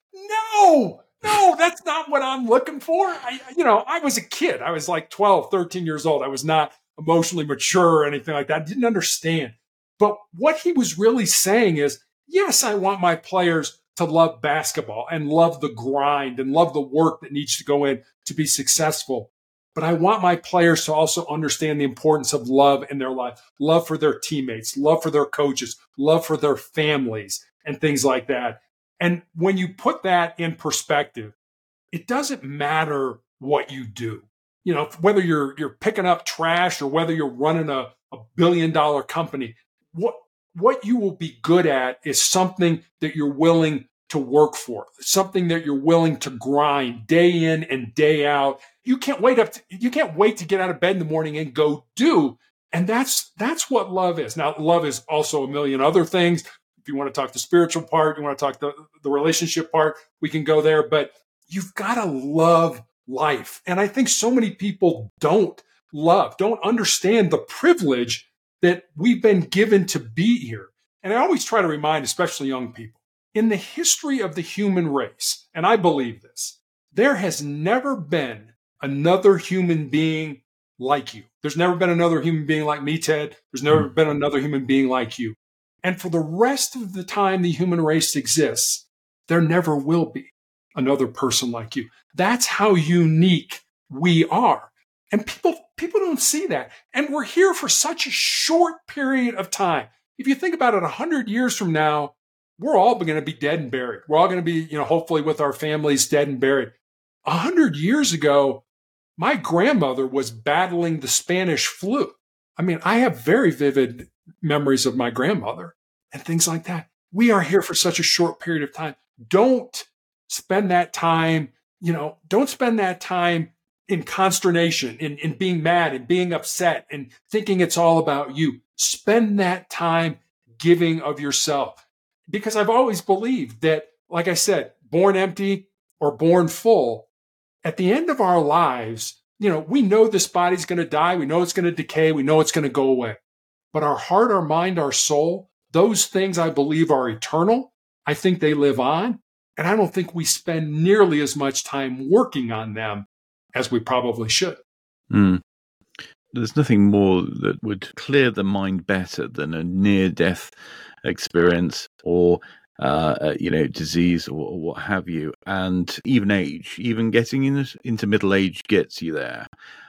no, no, that's not what I'm looking for. I, you know, I was a kid. I was like twelve, thirteen years old. I was not emotionally mature or anything like that. I didn't understand. But what he was really saying is, yes, I want my players to love basketball and love the grind and love the work that needs to go in to be successful. But I want my players to also understand the importance of love in their life, love for their teammates, love for their coaches, love for their families, and things like that. And when you put that in perspective, it doesn't matter what you do. You know, whether you're you're picking up trash or whether you're running a, a billion dollar company, what what you will be good at is something that you're willing to work for, something that you're willing to grind day in and day out. You can't wait up to, you can't wait to get out of bed in the morning and go do. And that's that's what love is. Now, love is also a million other things. If you want to talk the spiritual part, you want to talk the, the relationship part, we can go there. But you've got to love life. And I think so many people don't love, don't understand the privilege that we've been given to be here. And I always try to remind, especially young people, in the history of the human race, and I believe this, there has never been another human being like you. There's never been another human being like me, Ted. There's never been another human being like you. And for the rest of the time the human race exists, there never will be another person like you. That's how unique we are. And people, people don't see that. And we're here for such a short period of time. If you think about it, a hundred years from now, we're all going to be dead and buried. We're all going to be, you know, hopefully with our families dead and buried. A hundred years ago, my grandmother was battling the Spanish flu. I mean, I have very vivid memories of my grandmother and things like that. We are here for such a short period of time. Don't spend that time, you know, don't spend that time in consternation, in, in being mad and being upset and thinking it's all about you. Spend that time giving of yourself. Because I've always believed that, like I said, born empty or born full, at the end of our lives, you know, we know this body's going to die. We know it's going to decay. We know it's going to go away. But our heart, our mind, our soul, those things I believe are eternal. I think they live on. And I don't think we spend nearly as much time working on them as we probably should. Mm. There's nothing more that would clear the mind better than a near-death experience or, uh, you know, disease or, or what have you. And even age, even getting in, into middle age gets you there.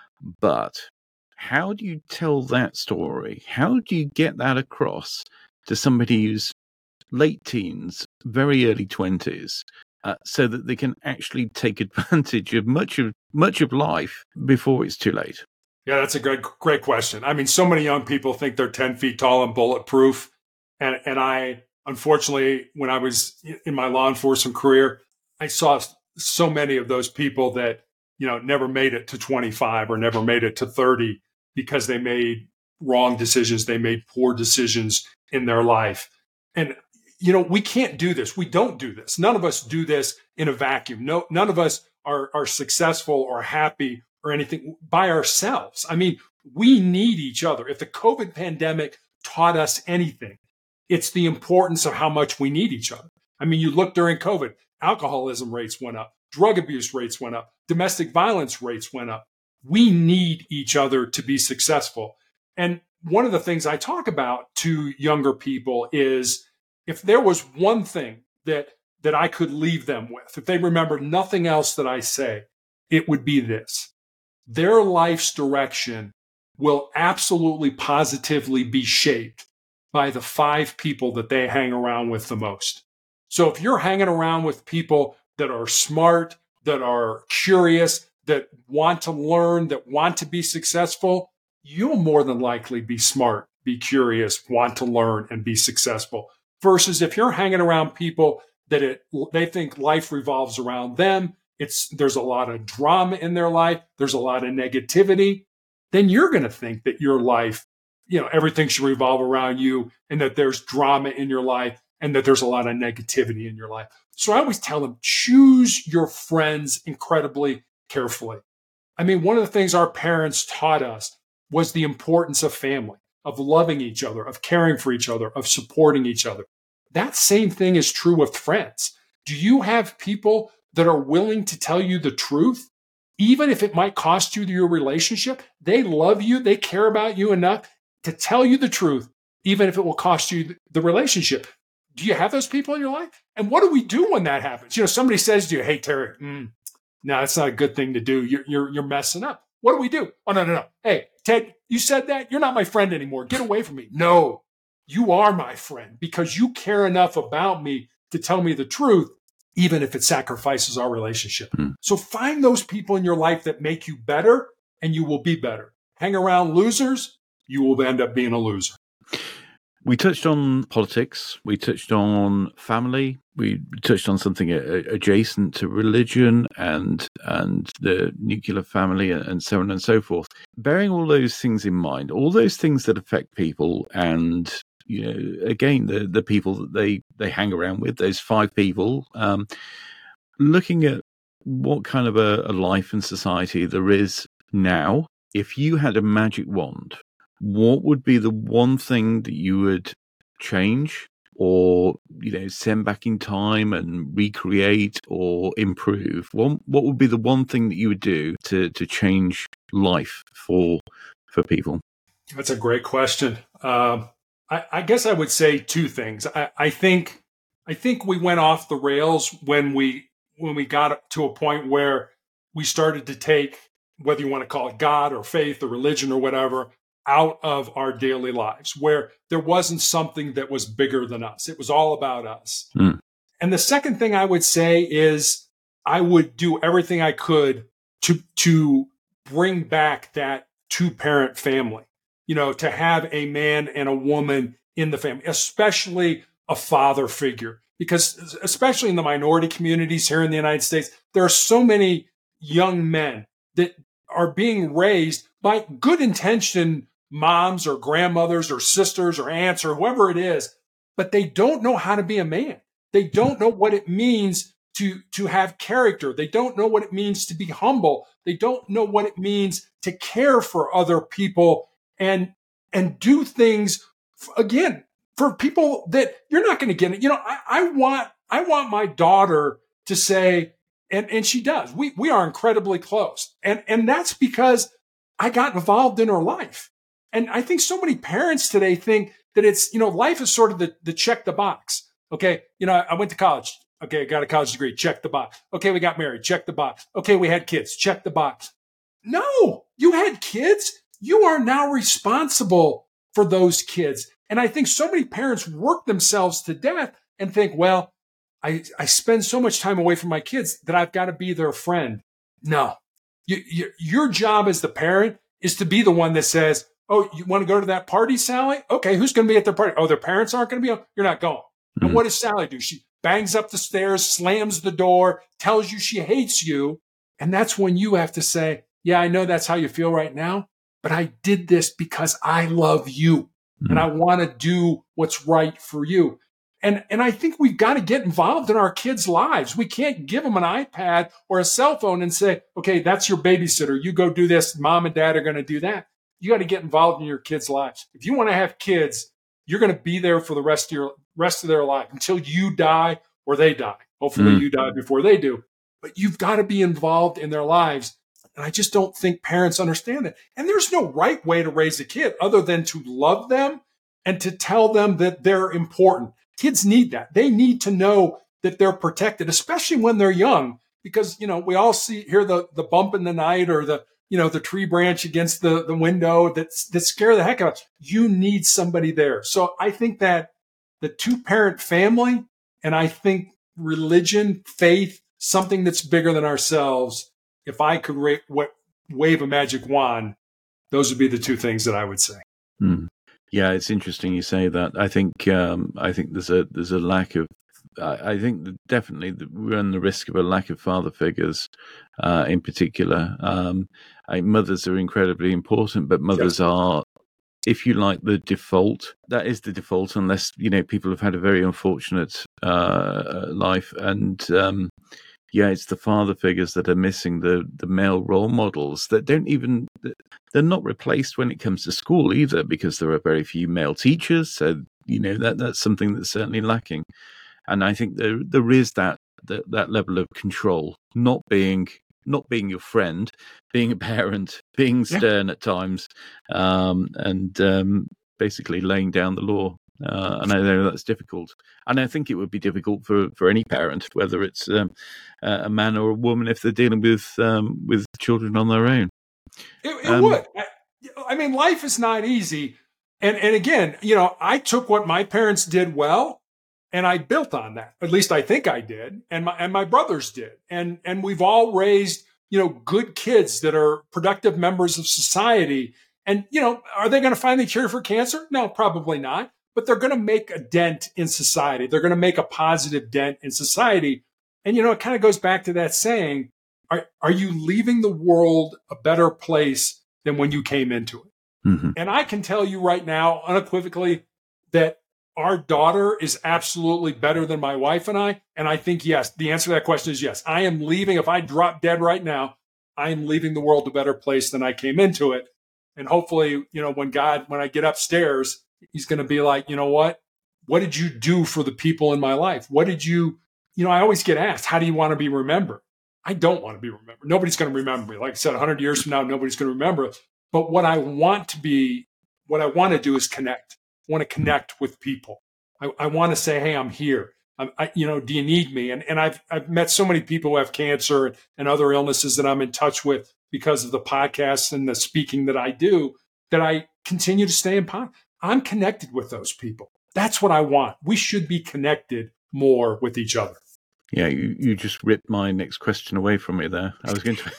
But how do you tell that story? How do you get that across to somebody who's late teens, very early twenties, uh, so that they can actually take advantage of much of much of life before it's too late? Yeah, that's a great, great question. I mean, so many young people think they're ten feet tall and bulletproof. And, and I, unfortunately, when I was in my law enforcement career, I saw so many of those people that, you know, never made it to twenty-five or never made it to thirty because they made wrong decisions. They made poor decisions in their life. And, you know, we can't do this. We don't do this. None of us do this in a vacuum. No, none of us are, are successful or happy or anything by ourselves. I mean, we need each other. If the COVID pandemic taught us anything, it's the importance of how much we need each other. I mean, you look during COVID, alcoholism rates went up, drug abuse rates went up, domestic violence rates went up. We need each other to be successful. And one of the things I talk about to younger people is if there was one thing that, that I could leave them with, if they remember nothing else that I say, it would be this. Their life's direction will absolutely positively be shaped by the five people that they hang around with the most. So if you're hanging around with people that are smart, that are curious, that want to learn, that want to be successful, you'll more than likely be smart, be curious, want to learn, and be successful. Versus if you're hanging around people that it, they think life revolves around them, it's there's a lot of drama in their life, there's a lot of negativity, then you're going to think that your life, you know, everything should revolve around you and that there's drama in your life and that there's a lot of negativity in your life. So I always tell them, choose your friends incredibly carefully. I mean, one of the things our parents taught us was the importance of family, of loving each other, of caring for each other, of supporting each other. That same thing is true with friends. Do you have people that are willing to tell you the truth, even if it might cost you your relationship? They love you. They care about you enough to tell you the truth, even if it will cost you the relationship. Do you have those people in your life? And what do we do when that happens? You know, somebody says to you, hey, Terry, mm, no, that's not a good thing to do. You're, you're, you're messing up. What do we do? Oh, no, no, no. Hey, Ted, you said that? You're not my friend anymore. Get away from me. No, you are my friend because you care enough about me to tell me the truth, even if it sacrifices our relationship. Hmm. So find those people in your life that make you better, and you will be better. Hang around losers, you will end up being a loser. We touched on politics. We touched on family. We touched on something adjacent to religion and and the nuclear family and so on and so forth. Bearing all those things in mind, all those things that affect people and, you know, again, the, the people that they, they hang around with, those five people, um, looking at what kind of a, a life and society there is now, if you had a magic wand, what would be the one thing that you would change or, you know, send back in time and recreate or improve? What, what would be the one thing that you would do to, to change life for for people? That's a great question. Um, I, I guess I would say two things. I, I think I think we went off the rails when we when we got to a point where we started to take, whether you want to call it God or faith or religion or whatever, out of our daily lives, where there wasn't something that was bigger than us. It was all about us. Mm. And the second thing I would say is I would do everything I could to, to bring back that two-parent family, you know, to have a man and a woman in the family, especially a father figure, because especially in the minority communities here in the United States, there are so many young men that are being raised by good intentioned moms or grandmothers or sisters or aunts or whoever it is, but they don't know how to be a man. They don't know what it means to, to have character. They don't know what it means to be humble. They don't know what it means to care for other people and, and do things, again, for people that you're not going to get it. You know, I, I want, I want my daughter to say, and, and she does, we, we are incredibly close. And, and that's because I got involved in her life. And I think so many parents today think that it's, you know, life is sort of the, the check the box. Okay. You know, I went to college. Okay. I got a college degree. Check the box. Okay. We got married. Check the box. Okay. We had kids. Check the box. No, you had kids. You are now responsible for those kids. And I think so many parents work themselves to death and think, well, I, I spend so much time away from my kids that I've got to be their friend. No, you, you, your job as the parent is to be the one that says, oh, you want to go to that party, Sally? Okay, who's going to be at their party? Oh, their parents aren't going to be on? You're not going. Mm-hmm. And what does Sally do? She bangs up the stairs, slams the door, tells you she hates you. And that's when you have to say, yeah, I know that's how you feel right now, but I did this because I love you. Mm-hmm. And I want to do what's right for you. And, and I think we've got to get involved in our kids' lives. We can't give them an iPad or a cell phone and say, okay, that's your babysitter. You go do this. Mom and dad are going to do that. You got to get involved in your kids' lives. If you want to have kids, you're going to be there for the rest of your rest of their life until you die or they die. Hopefully mm. you die before they do. But you've got to be involved in their lives. And I just don't think parents understand that. And there's no right way to raise a kid other than to love them and to tell them that they're important. Kids need that. They need to know that they're protected, especially when they're young, because, you know, we all see hear the, the bump in the night or the, you know, the tree branch against the, the window that's, that scare the heck out of you. You need somebody there. So I think that the two parent family, and I think religion, faith, something that's bigger than ourselves. If I could ra- wa- wave a magic wand, those would be the two things that I would say. Hmm. Yeah, it's interesting you say that. I think um, I think there's a there's a lack of. I, I think that definitely that we run the risk of a lack of father figures, uh, in particular. Um, I, mothers are incredibly important, but mothers Yes. are, if you like, the default. That is the default, unless, you know, people have had a very unfortunate uh, life. And um, yeah, it's the father figures that are missing, the the male role models that don't even, they're not replaced when it comes to school either, because there are very few male teachers. So, you know, that that's something that's certainly lacking. And I think there there is that that, that level of control, not being not being your friend, being a parent, being stern yeah. at times, um, and um, basically laying down the law. Uh, and I know that's difficult. And I think it would be difficult for, for any parent, whether it's um, a man or a woman, if they're dealing with um, with children on their own. It, it um, would. I, I mean, life is not easy. And and again, you know, I took what my parents did well, and I built on that. At least I think I did, and my and my brothers did. And and we've all raised, you know, good kids that are productive members of society. And, you know, are they going to find the cure for cancer? No, probably not. But they're going to make a dent in society. They're going to make a positive dent in society. And, you know, it kind of goes back to that saying, are, are you leaving the world a better place than when you came into it? Mm-hmm. And I can tell you right now, unequivocally, that our daughter is absolutely better than my wife and I. And I think, yes, the answer to that question is yes. I am leaving. If I drop dead right now, I am leaving the world a better place than I came into it. And hopefully, you know, when God, when I get upstairs, he's going to be like, you know what? What did you do for the people in my life? What did you, you know, I always get asked, how do you want to be remembered? I don't want to be remembered. Nobody's going to remember me. Like I said, one hundred years from now, nobody's going to remember it. But what I want to be, what I want to do is connect. I want to connect with people. I, I want to say, hey, I'm here. I'm, I, you know, do you need me? And and I've I've met so many people who have cancer and other illnesses that I'm in touch with because of the podcasts and the speaking that I do, that I continue to stay in contact. I'm connected with those people. That's what I want. We should be connected more with each other. Yeah, you, you just ripped my next question away from me there. I was going to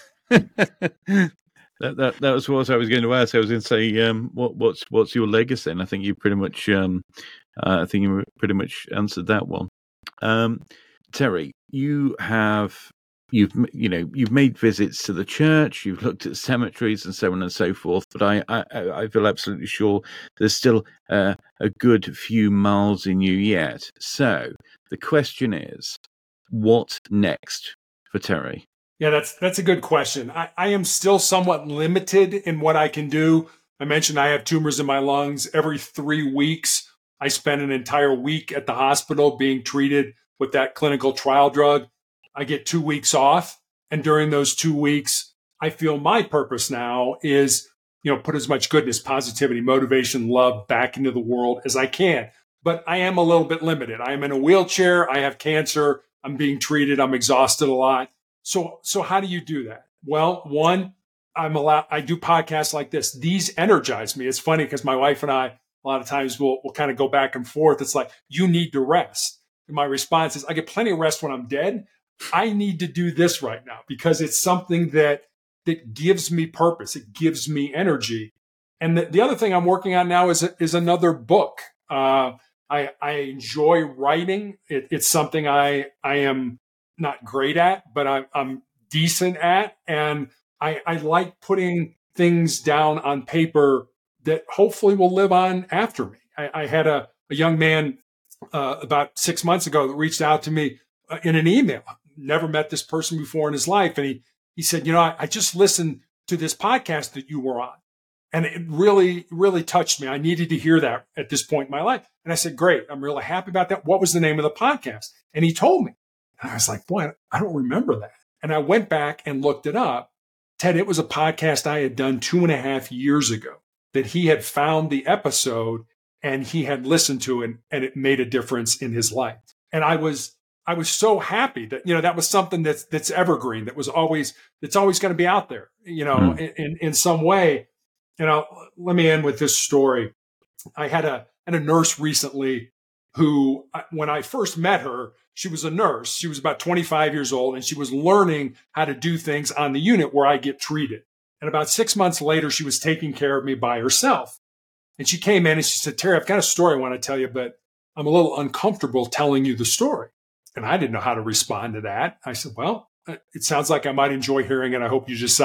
that, that that was what I was going to ask. I was going to say, um, what what's what's your legacy? And I think you pretty much, um, uh, I think you pretty much answered that one. Um, Terry, you have. You've you know you've made visits to the church, you've looked at cemeteries and so on and so forth. But I I, I feel absolutely sure there's still uh, a good few miles in you yet. So the question is, what next for Terry? Yeah, that's that's a good question. I, I am still somewhat limited in what I can do. I mentioned I have tumors in my lungs. Every three weeks, I spend an entire week at the hospital being treated with that clinical trial drug. I get two weeks off. And during those two weeks, I feel my purpose now is, you know, put as much goodness, positivity, motivation, love back into the world as I can. But I am a little bit limited. I am in a wheelchair. I have cancer. I'm being treated. I'm exhausted a lot. So, so how do you do that? Well, one, I'm allowed, I do podcasts like this. These energize me. It's funny because my wife and I, a lot of times we'll, we'll kind of go back and forth. It's like, you need to rest. And my response is, I get plenty of rest when I'm dead. I need to do this right now because it's something that that gives me purpose. It gives me energy. And the, the other thing I'm working on now is is another book. Uh, I I enjoy writing. It, it's something I I am not great at, but I, I'm decent at, and I, I like putting things down on paper that hopefully will live on after me. I, I had a, a young man uh, about six months ago that reached out to me uh, in an email. Never met this person before in his life. And he, he said, you know, I, I just listened to this podcast that you were on. And it really, really touched me. I needed to hear that at this point in my life. And I said, great. I'm really happy about that. What was the name of the podcast? And he told me. And I was like, boy, I don't remember that. And I went back and looked it up. Ted, it was a podcast I had done two and a half years ago that he had found the episode and he had listened to it, and it made a difference in his life. And I was I was so happy that, you know, that was something that's, that's evergreen, that was always, that's always going to be out there, you know, mm. in, in, in some way. You know, let me end with this story. I had a, had a nurse recently who, when I first met her, she was a nurse. She was about twenty-five years old, and she was learning how to do things on the unit where I get treated. And about six months later, she was taking care of me by herself. And she came in and she said, Terry, I've got a story I want to tell you, but I'm a little uncomfortable telling you the story. And I didn't know how to respond to that. I said, well, it sounds like I might enjoy hearing it. I hope you decide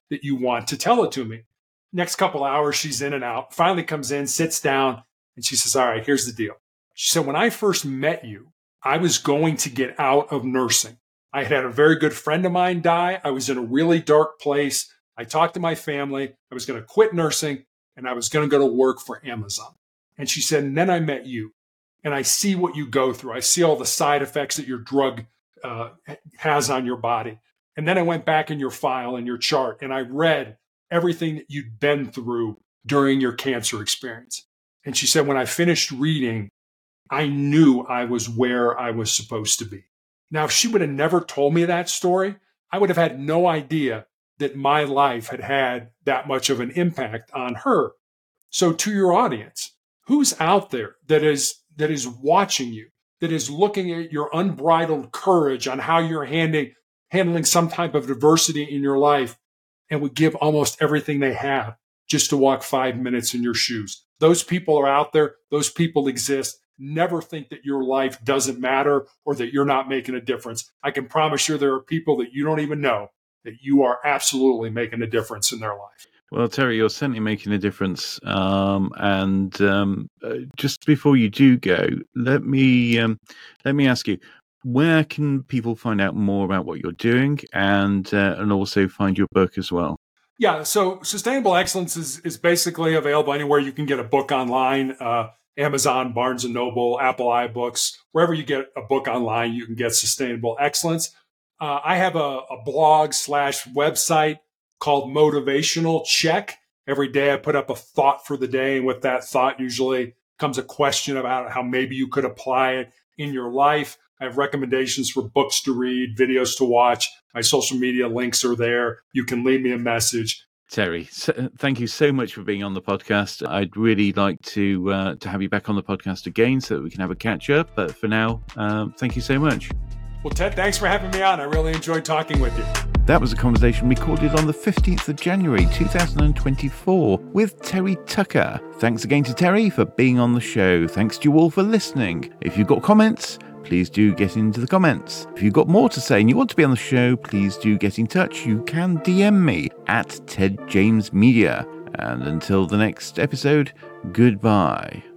that you want to tell it to me. Next couple hours, she's in and out, finally comes in, sits down, and she says, all right, here's the deal. She said, when I first met you, I was going to get out of nursing. I had had a very good friend of mine die. I was in a really dark place. I talked to my family. I was going to quit nursing, and I was going to go to work for Amazon. And she said, and then I met you, and I see what you go through. I see all the side effects that your drug uh, has on your body. And then I went back in your file and your chart, and I read everything that you'd been through during your cancer experience. And she said, when I finished reading, I knew I was where I was supposed to be. Now, if she would have never told me that story, I would have had no idea that my life had had that much of an impact on her. So to your audience, who's out there that is that is watching you, that is looking at your unbridled courage on how you're handling, handling some type of adversity in your life and would give almost everything they have just to walk five minutes in your shoes? Those people are out there. Those people exist. Never think that your life doesn't matter or that you're not making a difference. I can promise you there are people that you don't even know that you are absolutely making a difference in their life. Well, Terry, you're certainly making a difference. Um, and um, uh, just before you do go, let me um, let me ask you, where can people find out more about what you're doing and uh, and also find your book as well? Yeah, so Sustainable Excellence is, is basically available anywhere you can get a book online. Uh, Amazon, Barnes and Noble, Apple iBooks, wherever you get a book online, you can get Sustainable Excellence. Uh, I have a, a blog slash website called Motivational Check. Every day I put up a thought for the day, and with that thought usually comes a question about how maybe you could apply it in your life. I have recommendations for books to read, videos to watch. My social media links are there. You can leave me a message. Terry, so, thank you so much for being on the podcast. I'd really like to uh, to have you back on the podcast again so that we can have a catch up. But for now, um, thank you so much. Well, Ted, thanks for having me on. I really enjoyed talking with you. That was a conversation recorded on the fifteenth of January, two thousand twenty-four with Terry Tucker. Thanks again to Terry for being on the show. Thanks to you all for listening. If you've got comments, please do get into the comments. If you've got more to say and you want to be on the show, please do get in touch. You can D M me at Ted James Media. And until the next episode, goodbye.